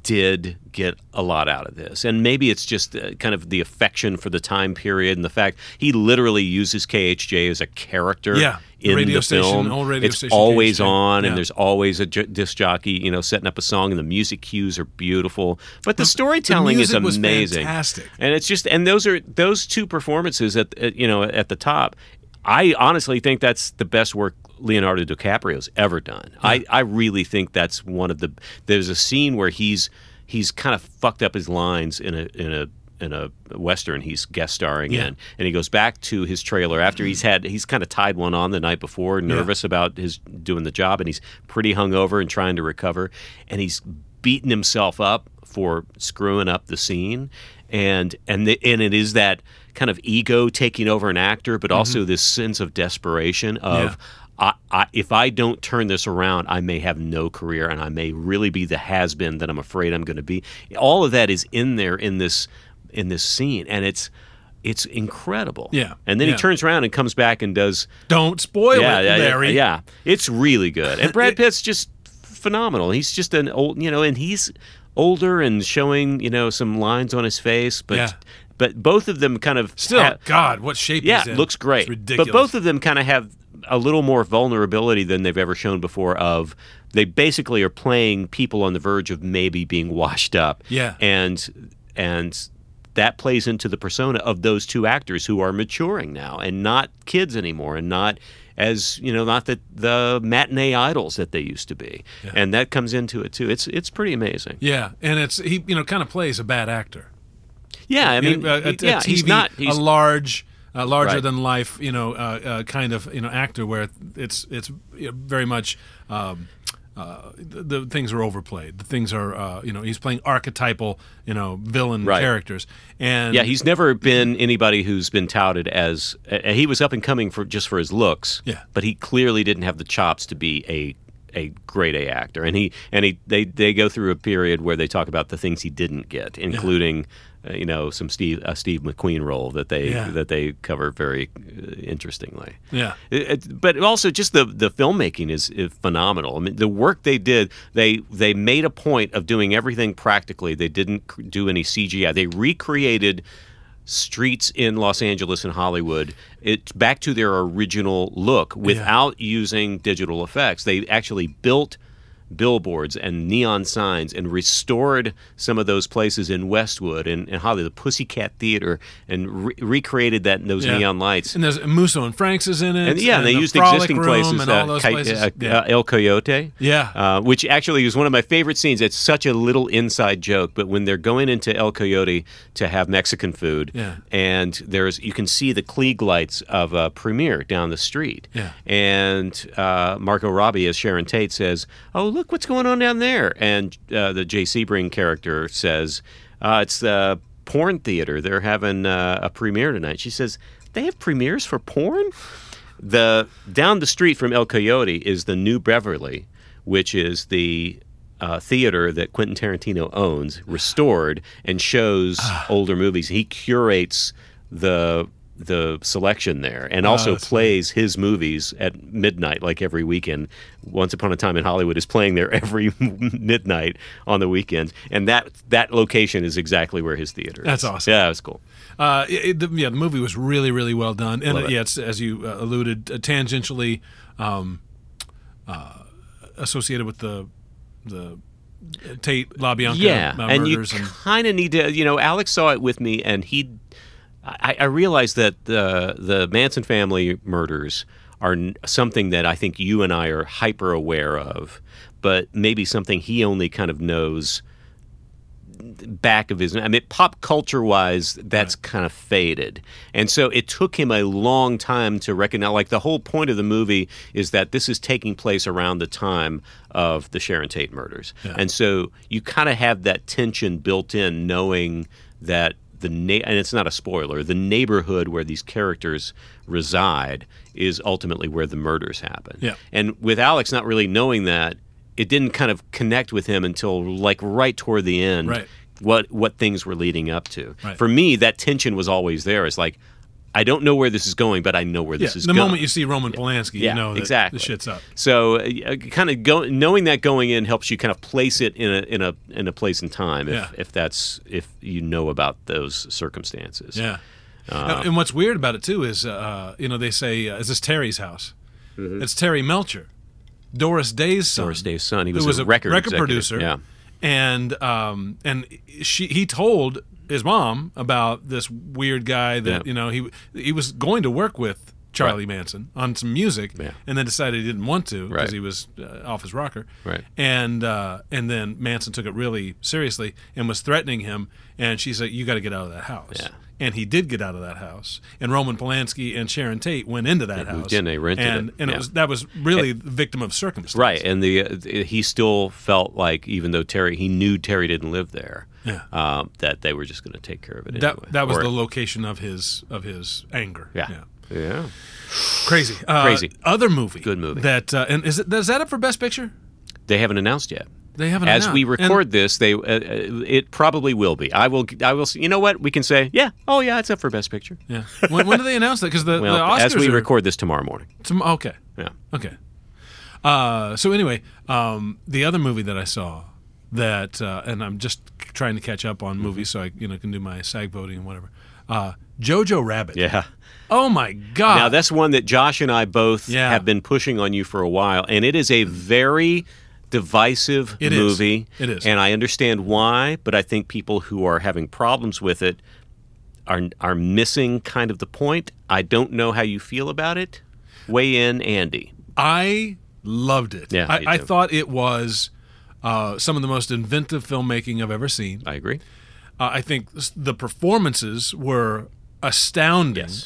did get a lot out of this. And maybe it's just uh, kind of the affection for the time period and the fact he literally uses K H J as a character Yeah, the in radio the station, film. old radio it's station always K H J. on, Yeah. and there's always a j- disc jockey, you know, setting up a song, and the music cues are beautiful. But the storytelling the is music was amazing. fantastic. And it's just, and those are those two performances at, at you know at the top. I honestly think that's the best work Leonardo DiCaprio's ever done. Yeah. I, I really think that's one of the. There's a scene where he's he's kind of fucked up his lines in a in a in a Western he's guest starring yeah. in, and he goes back to his trailer after he's had he's kind of tied one on the night before, nervous yeah. about his doing the job, and he's pretty hungover and trying to recover, and he's beating himself up for screwing up the scene, and and the, and it is that kind of ego taking over an actor, but also mm-hmm. this sense of desperation of. Yeah. I, I, if I don't turn this around, I may have no career, and I may really be the has-been that I'm afraid I'm going to be. All of that is in there in this in this scene, and it's it's incredible. Yeah, and then yeah. he turns around and comes back and does. Don't spoil yeah, it, yeah, Larry. Yeah, it's really good, and Brad Pitt's just phenomenal. He's just an old, you know, and he's older and showing, you know, some lines on his face, but. Yeah. But both of them kind of still, ha- God, what shape yeah, he's in. looks great. It's ridiculous. But both of them kind of have a little more vulnerability than they've ever shown before. Of they basically are playing people on the verge of maybe being washed up. Yeah, and and that plays into the persona of those two actors who are maturing now and not kids anymore, and not as you know, not the the matinee idols that they used to be. Yeah. And that comes into it too. It's it's pretty amazing. Yeah, and it's he you know kind of plays a bad actor. Yeah, I mean, a, a, a yeah, T V, he's not he's, a large, uh, larger right. than life, you know, uh, uh, kind of you know actor where it's it's very much um, uh, the, the things are overplayed. The things are uh, you know he's playing archetypal you know villain right. characters, and yeah, he's never been anybody who's been touted as uh, he was up and coming for just for his looks. Yeah, but he clearly didn't have the chops to be a. a great A actor, and he and he they, they go through a period where they talk about the things he didn't get, including yeah. uh, you know some Steve a Steve McQueen role that they yeah. that they cover very uh, interestingly. Yeah, it, it, but also just the the filmmaking is, is phenomenal. I mean, the work they did, they they made a point of doing everything practically. They didn't do any C G I. They recreated streets in Los Angeles and Hollywood, it's back to their original look without yeah. using digital effects. They actually built billboards and neon signs and restored some of those places in Westwood and, and Hollywood, the Pussycat Theater, and re- recreated that in those yeah. neon lights. And there's Musso and Frank's is in it. And yeah, and, and they the used Frolic existing Room places, and uh, all those Ki- places. Uh, yeah. uh, El Coyote, yeah, uh, which actually is one of my favorite scenes. It's such a little inside joke, but when they're going into El Coyote to have Mexican food, yeah. and there's you can see the Klieg lights of a premiere down the street, yeah. and uh, Margot Robbie as Sharon Tate says, "Oh, look what's going on down there," and uh, the Jay Sebring character says, uh, "It's the porn theater. They're having uh, a premiere tonight." She says, "They have premieres for porn?" The down the street from El Coyote is the New Beverly, which is the uh, theater that Quentin Tarantino owns, restored, and shows older movies. He curates the the selection there, and also oh, plays funny. his movies at midnight, like every weekend. Once Upon a Time in Hollywood is playing there every midnight on the weekends, and that that location is exactly where his theater is. That's awesome. Yeah, it was cool. Uh, it, the, yeah, the movie was really, really well done, and Love uh, it. yeah, it's, as you uh, alluded, uh, tangentially um, uh, associated with the the Tate LaBianca yeah, uh, and you murders. And kind of need to, you know, Alex saw it with me, and he, I, I realized that the the Manson family murders are n- something that I think you and I are hyper aware of, but maybe something he only kind of knows back of his. I mean, pop culture wise, that's right. kind of faded, and so it took him a long time to recognize. Like the whole point of the movie is that this is taking place around the time of the Sharon Tate murders, yeah. and so you kind of have that tension built in, knowing that the na- and it's not a spoiler. The neighborhood where these characters reside is ultimately where the murders happen. Yeah. And with Alex not really knowing that, it didn't kind of connect with him until like right toward the end. Right. What what things were leading up to. Right. For me, that tension was always there. It's like, I don't know where this is going, but I know where Yeah, this is the going. moment you see Roman Polanski, Yeah, you know that exactly. the shit's up. So, uh, kind of go, knowing that going in helps you kind of place it in a in a in a place and time. If, Yeah. if that's if you know about those circumstances. Yeah. Uh, and, and what's weird about it too is, uh, you know, they say, uh, "Is this Terry's house?" Mm-hmm. It's Terry Melcher, Doris Day's son. Doris Day's son. He who was, was a a record record executive. producer. Yeah. and um, and she he told his mom about this weird guy that Yeah. you know he he was going to work with Charlie Right. Manson on some music, Yeah. and then decided he didn't want to because Right. he was uh, off his rocker. Right. And uh, and then Manson took it really seriously and was threatening him. And she said, "You got to get out of that house." Yeah. And he did get out of that house. And Roman Polanski and Sharon Tate went into that They house. moved in, they rented and, it. And Yeah. it was that was really the victim of circumstance. Right, and the uh, he still felt like even though Terry, he knew Terry didn't live there, Yeah. um, that they were just going to take care of it That anyway. that was Or- the location of his of his anger. yeah, yeah. Crazy. Uh, Crazy. Other movie. Good movie. That uh, and is it is that up for Best Picture? They haven't announced yet. They haven't. As announced. we And- record this, they uh, uh, it probably will be. I will. I will. You know what? We can say, yeah. Oh, yeah. It's up for Best Picture. yeah. When, when do they announce that? Because the, Well, the Oscars as we are, record this tomorrow morning. Tom- okay. Yeah. Okay. Uh, so anyway, um, the other movie that I saw that, uh, and I'm just trying to catch up on Mm-hmm. movies so I you know can do my SAG voting and whatever. Uh, Jojo Rabbit. Yeah. Oh my God. Now that's one that Josh and I both Yeah. have been pushing on you for a while, and it is a very divisive It is. movie. It is. And I understand why, but I think people who are having problems with it are are missing kind of the point. I don't know how you feel about it. Weigh in, Andy. I loved it. Yeah, me I, I too. thought it was uh, some of the most inventive filmmaking I've ever seen. I agree. Uh, I think s- the performances were astounding. Yes.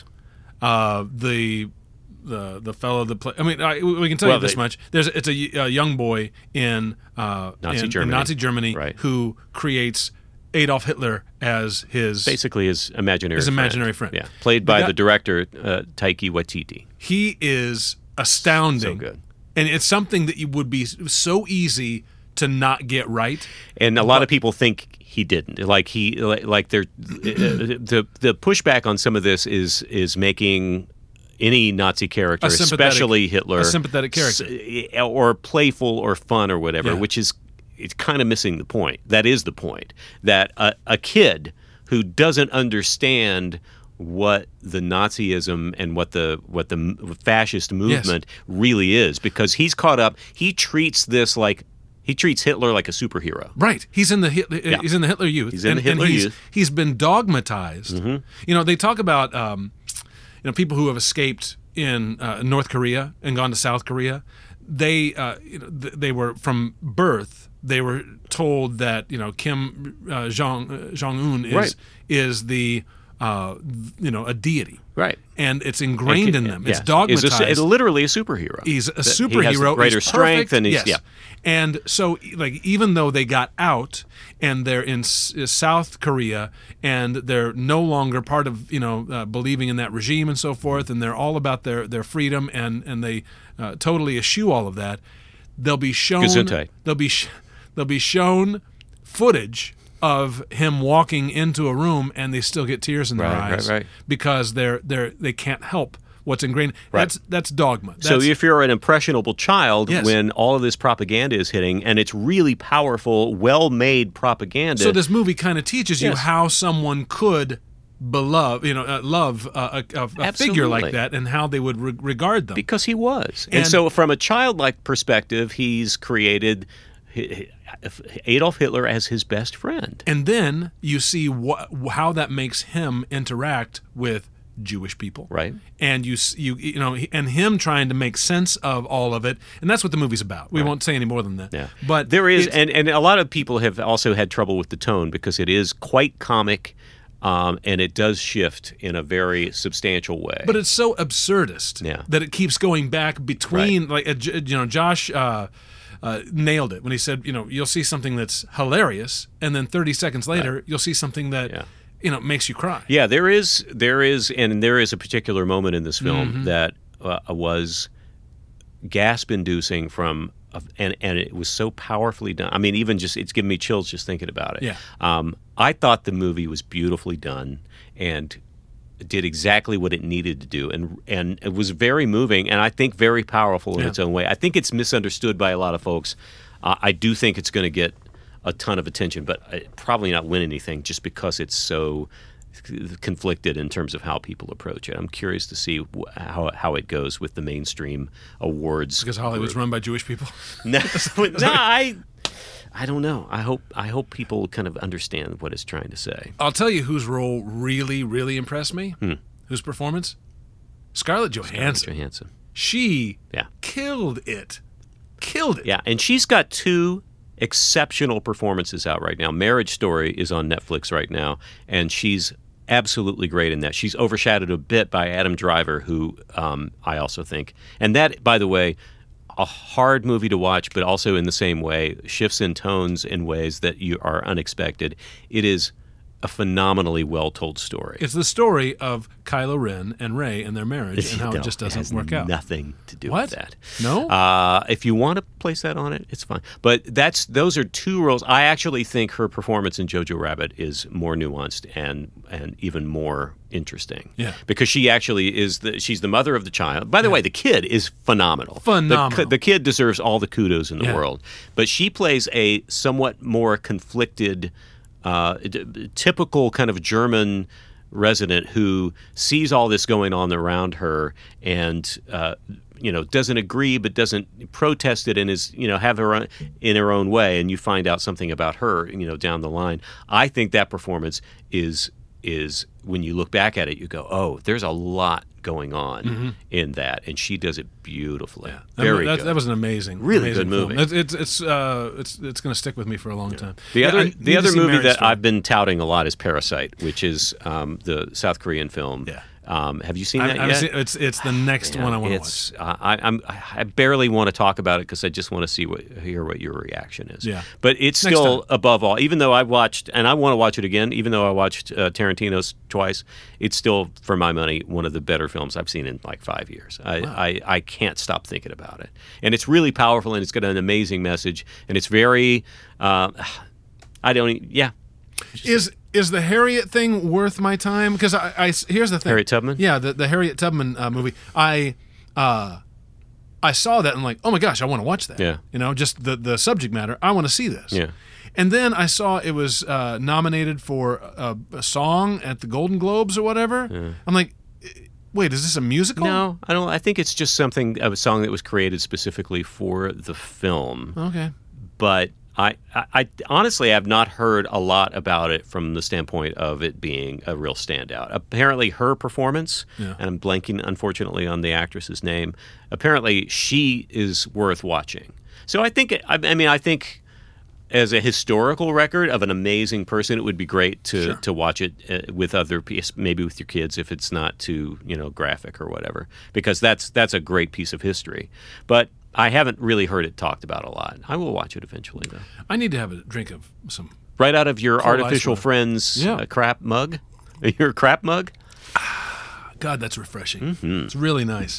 Uh, the the the fellow that play. I mean, I, we can tell Well, you this they- much. There's a, it's a, y- a young boy in uh, Nazi in, in Germany. Nazi Germany Right. who creates Adolf Hitler as his. Basically, his imaginary His friend. imaginary friend. Yeah, played by The guy- the director uh, Taiki Waititi. He is astounding. So good. And it's something that you would be so easy to not get right. And a lot of people think he didn't. Like he, like, like they're the the pushback on some of this is is making any Nazi character, A sympathetic- especially Hitler, a sympathetic character. s- or playful or fun or whatever, Yeah. which is it's kind of missing the point. That is the point. That a, a kid who doesn't understand what the Nazism and what the what the m- fascist movement really is, because he's caught up. He treats this like he treats Hitler like a superhero. Right. He's in the Hit- he's in the Hitler Youth. He's in and, the Hitler and he's, Youth. Mm-hmm. He's been dogmatized. You know, they talk about um, you know people who have escaped in uh, North Korea and gone to South Korea. They uh, you know th- they were from birth. They were told that you know Kim uh, Jong uh, Jong Un is Right. is the uh, you know a deity. Right. And it's ingrained in them. It's Yes. dogmatized. Is a, it's literally a superhero. He's a That superhero. He has the greater He's strength, perfect. and he's yes. yeah. And so, like, even though they got out and they're in S- South Korea and they're no longer part of, you know, uh, believing in that regime and so forth, and they're all about their, their freedom and and they uh, totally eschew all of that, they'll be shown. Gesundheit. They'll be sh- they'll be shown footage of him walking into a room and they still get tears in their Right, right, eyes right. because they're they're they can't help what's ingrained. Right. That's that's dogma. So That's- if you're an impressionable child, Yes. when all of this propaganda is hitting, and it's really powerful, well-made propaganda. So this movie kind of teaches you Yes. how someone could belove, you know, uh, love uh, a, a, a figure like Absolutely. that, and how they would re- regard them. because he was, and, And- so from a childlike perspective, he's created Hi- Adolf Hitler as his best friend. And then you see what how that makes him interact with Jewish people, Right. And you s- you you know, and him trying to make sense of all of it, and that's what the movie's about. We won't say any more than that. Yeah, but there is, it's- and, and a lot of people have also had trouble with the tone because it is quite comic, um, and it does shift in a very substantial way. But it's so absurdist Yeah. that it keeps going back between, like, uh, J- you know, Josh uh, uh, nailed it when he said, you know, you'll see something that's hilarious, and then thirty seconds later, you'll see something that, Yeah. you know, makes you cry. Yeah, there is, there is, and there is a particular moment in this film Mm-hmm. that uh, was gasp-inducing from, uh, and and it was so powerfully done. I mean, even just it's giving me chills just thinking about it. Yeah. Um, I thought the movie was beautifully done, and did exactly what it needed to do, and and it was very moving, and I think very powerful in Yeah. its own way. I think it's misunderstood by a lot of folks. Uh, I do think it's going to get a ton of attention, but uh, probably not win anything just because it's so conflicted in terms of how people approach it. I'm curious to see wh- how how it goes with the mainstream awards. Because Hollywood's run by Jewish people. No, no, I, I don't know. I hope I hope people kind of understand what it's trying to say. I'll tell you whose role really, really impressed me. Hmm. Whose performance? Scarlett Johansson. Johansson. She Yeah. killed it. Killed it. Yeah, and she's got two exceptional performances out right now. Marriage Story is on Netflix right now, and she's absolutely great in that. She's overshadowed a bit by Adam Driver, who um, I also think, and that, by the way, a hard movie to watch, but also in the same way, shifts in tones in ways that you are unexpected. It is a phenomenally well-told story. It's the story of Kylo Ren and Rey and their marriage and how No, it just doesn't has work out. Nothing to do What? with that. No? Uh, if you want to place that on it, it's fine. But that's those are two roles. I actually think her performance in Jojo Rabbit is more nuanced and and even more interesting. Yeah. Because she actually is the she's the mother of the child. By the way, the kid is phenomenal. Phenomenal. The, the kid deserves all the kudos in the Yeah. world. But she plays a somewhat more conflicted, uh, d- typical kind of German resident who sees all this going on around her and uh, you know doesn't agree but doesn't protest it and is you know have her own, in her own way, and you find out something about her you know down the line. I think that performance is is when you look back at it you go, oh, there's a lot going on Mm-hmm. in that, and she does it beautifully. That- Very that, good. that was an amazing, Really amazing good film. movie. It's it's it's uh, it's, it's going to stick with me for a long time. The Yeah, other I need the to other see movie Marriage that Story. I've been touting a lot is Parasite, which is um, the South Korean film. Yeah. Um, have you seen I, that I've yet? seen, it's it's the next one I want to watch. It's uh, I, I'm I barely want to talk about it because I just want to see what hear what your reaction is. Yeah. But it's Next still time. above all. Even though I watched and I want to watch it again. Even though I watched uh, Tarantino's twice, it's still for my money one of the better films I've seen in like five years. I I, I can't stop thinking about it, and it's really powerful and it's got an amazing message and it's very. Uh, I don't. e- Yeah. Is is the Harriet thing worth my time? Because I, I here's the thing. Harriet Tubman? Yeah, the the Harriet Tubman uh, movie. I uh, I saw that and like, oh my gosh, I want to watch that. Yeah. You know, just the the subject matter. I want to see this. Yeah. And then I saw it was uh, nominated for a, a song at the Golden Globes or whatever. I'm like, wait, is this a musical? No, I don't. I think it's just something a song that was created specifically for the film. Okay. But I, I, I honestly have not heard a lot about it from the standpoint of it being a real standout. Apparently, her performance, Yeah. and I'm blanking unfortunately on the actress's name. Apparently, she is worth watching. So I think, I, I mean, I think. As a historical record of an amazing person, it would be great to, Sure. to watch it uh, with other people, maybe with your kids if it's not too you know graphic or whatever, because that's that's a great piece of history. But I haven't really heard it talked about a lot. I will watch it eventually, though. I need to have a drink of some. Right out of your Cold ice artificial water. friend's Yeah. uh, crap mug, your crap mug. God, that's refreshing. Mm-hmm. It's really nice.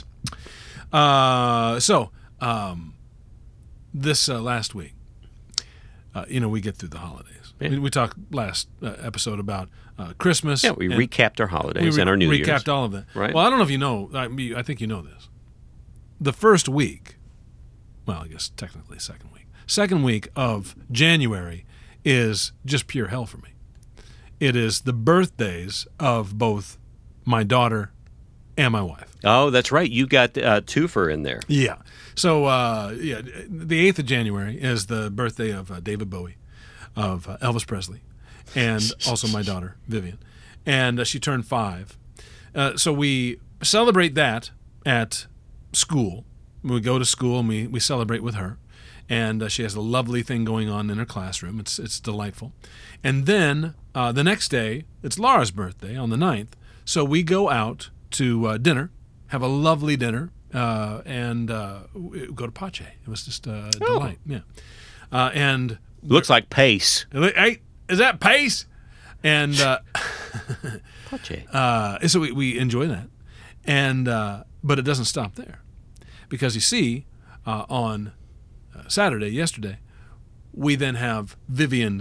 Uh, so, um, this uh, last week, uh, you know, we get through the holidays. Yeah. We, we talked last uh, episode about uh, Christmas. Yeah, we and recapped our holidays we re- and our New recapped Year's. all of that. Right. Well, I don't know if you know. I, mean, I think you know this. The first week, well, I guess technically second week, second week of January is just pure hell for me. It is the birthdays of both my daughter and my wife. Oh, that's right. You got uh, twofer in there. Yeah. So, uh, yeah, the eighth of January is the birthday of uh, David Bowie, of uh, Elvis Presley, and also my daughter, Vivian. And uh, she turned five. Uh, so we celebrate that at school. We go to school and we, we celebrate with her. And uh, she has a lovely thing going on in her classroom. It's it's delightful. And then uh, the next day, it's Laura's birthday on the ninth. So we go out to uh, dinner, have a lovely dinner, uh, and uh, we go to Pache. It was just a delight. Yeah. Uh, and Looks like Pace. hey, is that Pace? And uh, Pace. uh, so we, we enjoy that. And uh, but it doesn't stop there, because you see, uh, on uh, Saturday, yesterday, we then have Vivian's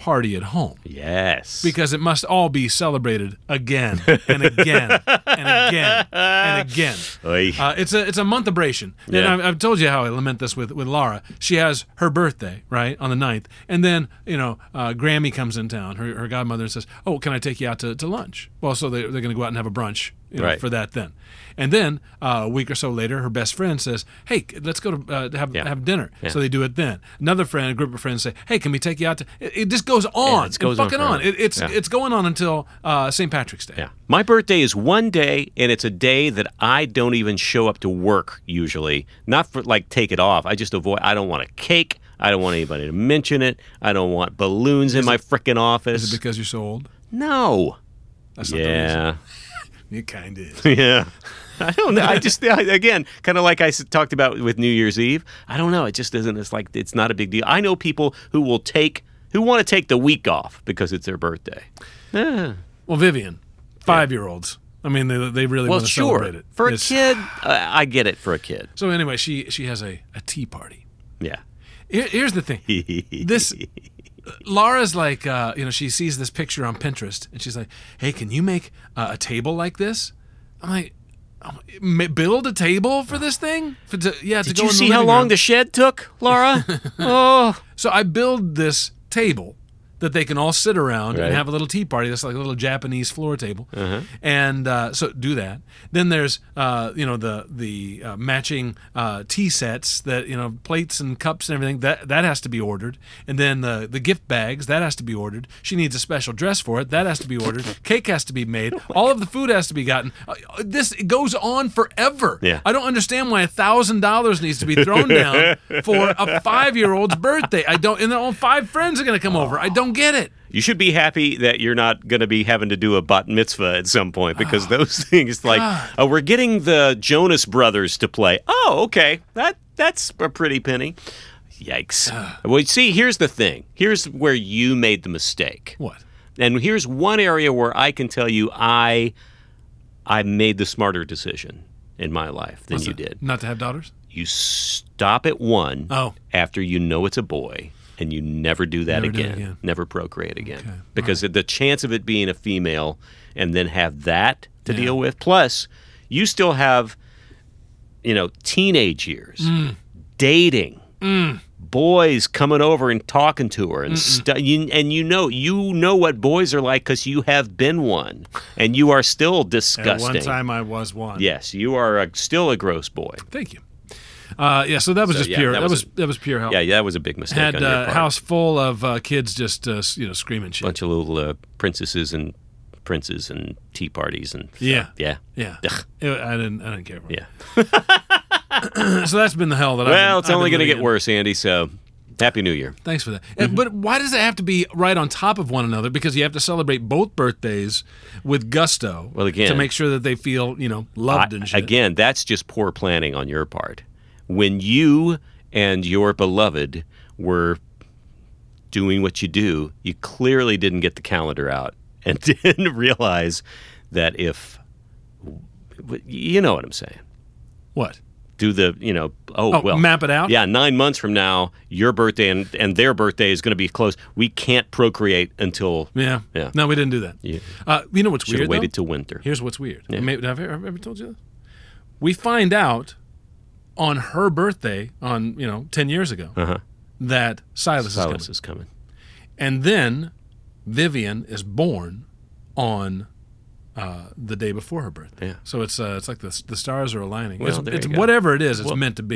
party at home. Yes. Because it must all be celebrated again and again and again and again. Oy. Uh, it's a it's a month aberration. And Yeah. I've, I've told you how I lament this with, with Laura. She has her birthday, right, on the ninth. And then, you know, uh, Grammy comes in town, her, her godmother, and says, oh, can I take you out to, to lunch? Well, so they, they're going to go out and have a brunch you know, Right. for that then. And then uh, a week or so later, her best friend says, hey, let's go to uh, have Yeah. have dinner. Yeah. So they do it then. Another friend, a group of friends say, hey, can we take you out to... It, it just goes on. it goes and on fucking on. forever. It, it's, Yeah. it's going on until uh, Saint Patrick's Day. Yeah. My birthday is one day, and it's a day that I don't even show up to work usually. Not for, like, take it off. I just avoid... I don't want a cake. I don't want anybody to mention it. I don't want balloons in my frickin' office. Is it because you're so old? No. That's not the reason. Yeah. It kind of is. Yeah. I don't know. I just, I, again, kind of like I s- talked about with New Year's Eve. I don't know. It just isn't. It's like, it's not a big deal. I know people who will take, who want to take the week off because it's their birthday. Yeah. Well, Vivian, five-year-olds. I mean, they, they really Well, want to sure. celebrate it. For a It's- kid, uh, I get it for a kid. So anyway, she she has a, a tea party. Yeah. Here, here's the thing. This Laura's like, uh, you know, she sees this picture on Pinterest, and she's like, "Hey, can you make uh, a table like this?" I'm like, um, "Ma- "Build a table for this thing?" For to, yeah, to Did go you in the see how living long room. the shed took, Laura? Oh. So I build this table that they can all sit around Right. and have a little tea party. That's like a little Japanese floor table, and uh, so do that. Then there's uh, you know the the uh, matching uh, tea sets that you know plates and cups and everything that that has to be ordered. And then the the gift bags that has to be ordered. She needs a special dress for it that has to be ordered. Cake has to be made. All of the food has to be gotten. Uh, this it goes on forever. Yeah. I don't understand why a thousand dollars needs to be thrown down for a five year old's birthday. I don't, and then all five friends are going to come over. I don't get it. You should be happy that you're not going to be having to do a bat mitzvah at some point because those things like, oh, we're getting the Jonas Brothers to play. Oh, okay. That that's a pretty penny. Yikes. Well, see, here's the thing. Here's where you made the mistake. What? And here's one area where I can tell you I I made the smarter decision in my life than What's you that? did. Not to have daughters? You stop at one Oh. after you know it's a boy, and you never do that Never do it again. again. Never procreate again. Okay. Because the chance of it being a female and then have that to Yeah. deal with, plus you still have, you know, teenage years, Mm. dating, boys coming over and talking to her, and stu- you, and you know you know what boys are like because you have been one, and you are still At disgusting. one time I was one. Yes, you are a, still a gross boy. Thank you. Uh, yeah, so that was So, just yeah, pure. that That, was was that was pure help. Yeah, yeah, that was a big mistake Had on your a uh, part. house full of uh, kids just uh, s- you know screaming shit. Bunch of little uh, princesses and princes and tea parties and stuff. Yeah. yeah, Yeah, Ugh. It- I didn't. I didn't care for it. yeah. So that's been the hell that. I've Well, been, it's I've only been going to living get in. worse, Andy. So, happy New Year. Thanks for that. And- But why does it have to be right on top of one another? Because you have to celebrate both birthdays with gusto. Well, again- to make sure that they feel you know loved I- and shit. again, that's just poor planning on your part. When you and your beloved were doing what you do, you clearly didn't get the calendar out and didn't realize that if you know what I'm saying. What? Do the, you know, oh, Oh, well. map it out? Yeah, nine months from now, your birthday and, and their birthday is going to be close. We can't procreate until. Yeah. Yeah. No, we didn't do that. Yeah. Uh, you know what's Should weird? have waited though? till winter. Here's what's weird. Yeah. Maybe, have I ever, ever told you this? We find out on her birthday, on you know, ten years ago, Uh-huh. that Silas, Silas is is coming. coming, and then Vivian is born on uh, the day before her birthday. Yeah. So it's uh, it's like the the stars are aligning. Well, it's there it's you go. whatever it is, it's Well- meant to be.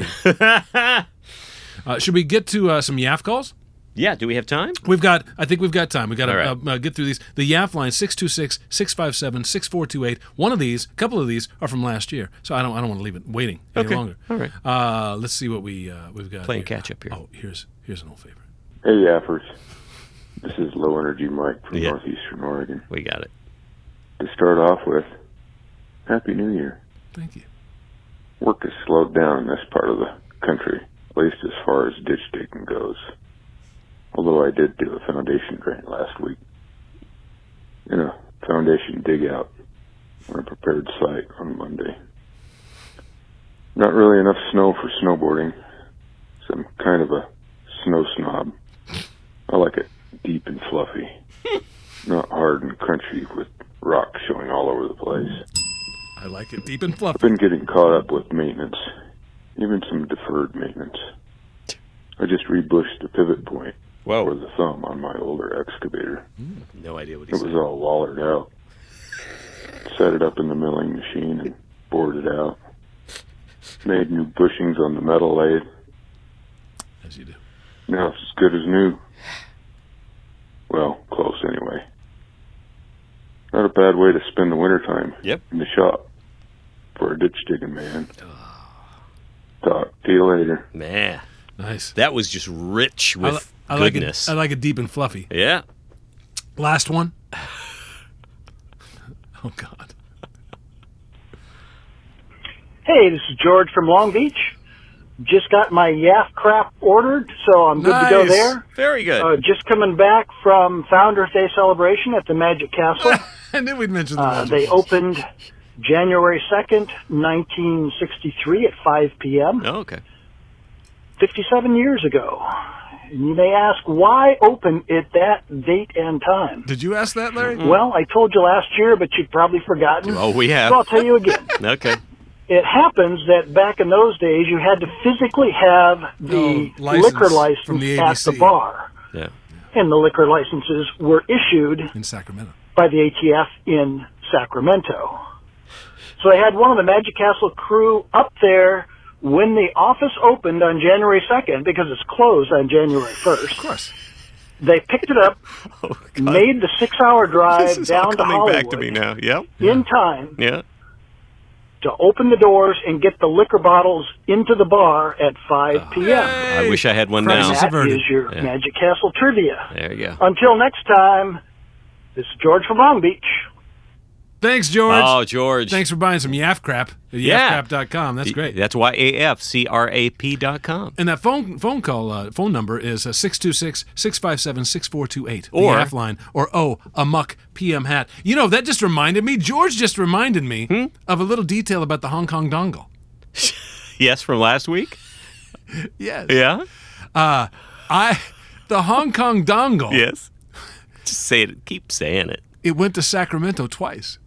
uh, should we get to uh, some Yaf calls? Yeah, do we have time? We've got, I think we've got time. We've got to All right. uh, uh, get through these. The Yaf line, six two six, six five seven, six four two eight. One of these, a couple of these are from last year. So I don't I don't want to leave it waiting any Okay. longer. All right. Uh, let's see what we, uh, we've got Playing here. catch up here. Oh, here's here's an old favorite. Hey, Yaffers. This is Low Energy Mike from Yeah. Northeastern Oregon. We got it. To start off with, Happy New Year. Thank you. Work has slowed down in this part of the country, at least as far as ditch digging goes. Although I did do a foundation drain last week. You know, foundation dig out on a prepared site on Monday. Not really enough snow for snowboarding, so I'm kind of a snow snob. I like it deep and fluffy. Not hard and crunchy with rocks showing all over the place. I like it deep and I've fluffy. been getting caught up with maintenance, even some deferred maintenance. I just rebushed the pivot point Whoa. for the thumb on my older excavator. No idea what It he's was saying. all wallered out. Set it up in the milling machine and bored it out. Made new bushings on the metal lathe. As you do. Now it's as good as new. Well, close anyway. Not a bad way to spend the wintertime Yep. in the shop for a ditch digging man. Talk to you later. Man, Nice. that was just rich I, with li- I like it. goodness. I like it deep and fluffy. Yeah. Last one. Oh God. Hey, this is George from Long Beach. Just got my Yaff crap ordered, so I'm good to go Nice. there. Very good. Uh, just coming back from Founders Day celebration at the Magic Castle. I knew we'd mention the Uh, Magic they Castle. opened January second, nineteen sixty-three at five p.m., oh, okay. fifty-seven years ago. And you may ask, why open at that date and time? Did you ask that, Larry? Well, I told you last year, but you've probably forgotten. Oh, we have. So I'll tell you again. Okay. It happens that back in those days, you had to physically have the Oh, license liquor license from the at A B C. the bar. Yeah. And the liquor licenses were issued In Sacramento. by the A T F in Sacramento. So I had one of the Magic Castle crew up there when the office opened on January second, because it's closed on January first. Of course. They picked it up, Oh, God. made the six-hour drive This is all down to coming Hollywood back to me now. Yep. in time Yeah. to open the doors and get the liquor bottles into the bar at five p.m. I wish I had one Crisis now. That averted. is your Yeah. Magic Castle trivia. There you go. Until next time, this is George from Long Beach. Thanks, George. Oh, George. Thanks for buying some Yaff crap at Yeah. yaff crap dot com. That's great. That's Y A F C R A P dot com. And that phone phone call uh, phone number is uh, six two six, six five seven, six four two eight. Or- the Yaff line. Or, oh, a Muck P M hat. You know, that just reminded me, George just reminded me Hmm? of a little detail about the Hong Kong dongle. Yes, from last week? Yes. Yeah? Uh, I, the Hong Kong dongle, Yes. Just say it. Keep saying it. it went to Sacramento twice.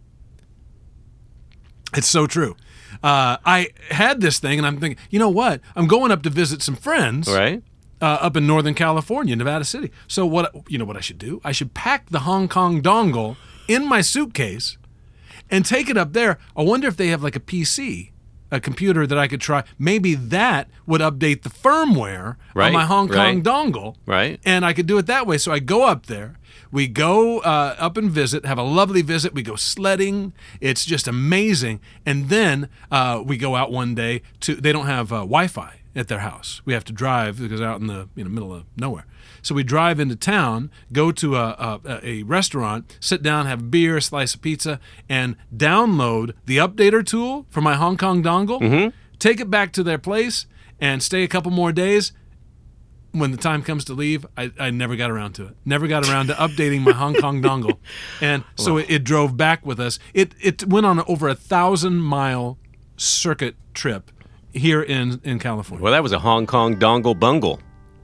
It's so true. Uh, I had this thing, and I'm thinking, you know what? I'm going up to visit some friends. Right? Uh, up in Northern California, Nevada City. So what you know what I should do? I should pack the Hong Kong dongle in my suitcase and take it up there. I wonder if they have like a P C, a computer that I could try. Maybe that would update the firmware Right, on my Hong Kong right. dongle. Right. And I could do it that way. So I go up there. We go uh, up and visit, have a lovely visit. We go sledding. It's just amazing. And then uh, we go out one day to, they don't have uh, Wi-Fi at their house. We have to drive because they're out in the you know, middle of nowhere. So we drive into town, go to a, a, a restaurant, sit down, have a beer, a slice of pizza, and download the updater tool for my Hong Kong dongle, Mm-hmm. take it back to their place, and stay a couple more days. When the time comes to leave, I, I never got around to it. Never got around to updating my Hong Kong dongle. And so it, it drove back with us. It it went on over a thousand mile circuit trip here in, in California. Well, that was a Hong Kong dongle bungle.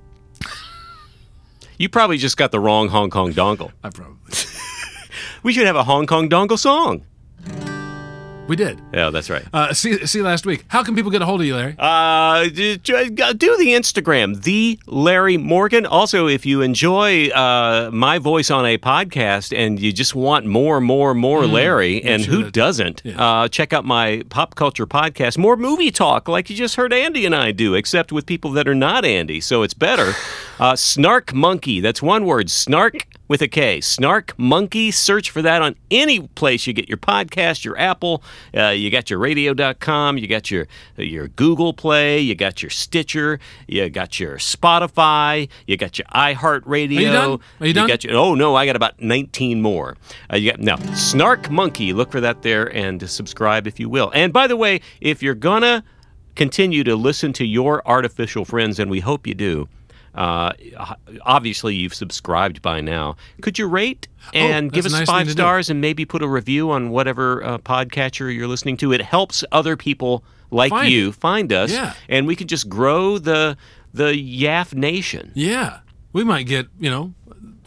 You probably just got the wrong Hong Kong dongle. I probably. We should have a Hong Kong dongle song. We did. Yeah, that's right. Uh, see, see last week. How can people get a hold of you, Larry? Uh, d- d- do the Instagram, the Larry Morgan. Also, if you enjoy uh, my voice on a podcast and you just want more, more, more Larry, and who should. doesn't, Yeah. uh, check out my pop culture podcast, more movie talk, like you just heard Andy and I do, except with people that are not Andy, so it's better. Uh, Snark Monkey, that's one word, Snark with a K. Snark Monkey. Search for that on any place you get your podcast, your Apple. Uh, you got your radio dot com. You got your your Google Play. You got your Stitcher. You got your Spotify. You got your iHeartRadio. Are you done? Are you done? got your, oh, no, I got about nineteen more. Uh, you got, no, Snark Monkey. Look for that there and subscribe if you will. And by the way, if you're going to continue to listen to your artificial friends, and we hope you do, Uh, obviously, you've subscribed by now. Could you rate and Oh, give that's us a nice thing five to do. stars and maybe put a review on whatever uh, podcatcher you're listening to? It helps other people like Find you it. find us, Yeah. and we can just grow the the Yaff Nation. Yeah. We might get, you know,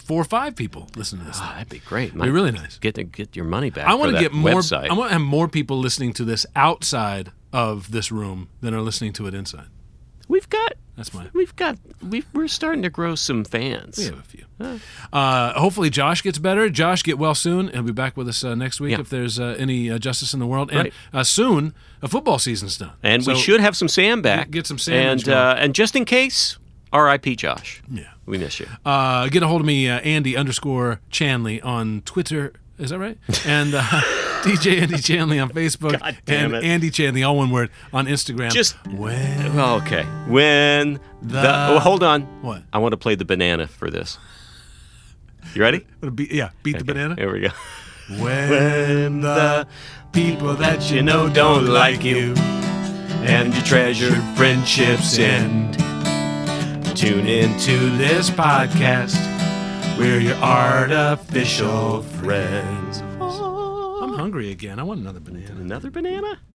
four or five people listen to this. Oh, thing. that'd be great. It'd be really nice. Get to get your money back. I want for to that get more. website. I want to have more people listening to this outside of this room than are listening to it inside. We've got. That's my. We've got. We've, we're starting to grow some fans. We have a few. Uh, hopefully, Josh gets better. Josh, get well soon. He'll be back with us uh, next week Yeah. if there's uh, any uh, justice in the world. And Right. uh, soon, a football season's done. And we So- should have some Sam back. Get some Sam And going. uh, and just in case, R I P Josh. Yeah. We miss you. Uh, get a hold of me, uh, Andy underscore Chanley on Twitter. Is that right? And uh, D J Andy Chanley on Facebook. God damn and it. Andy Chanley, all one word, on Instagram. Just when Oh, okay. When the, The- oh, hold on. What? I want to play the banana for this. You ready? Beat, yeah, beat the banana. Here we go. When the people that you know don't like you and your treasured friendships end, tune into this podcast. We're your artificial friends. I'm hungry again. I want another banana. Another banana?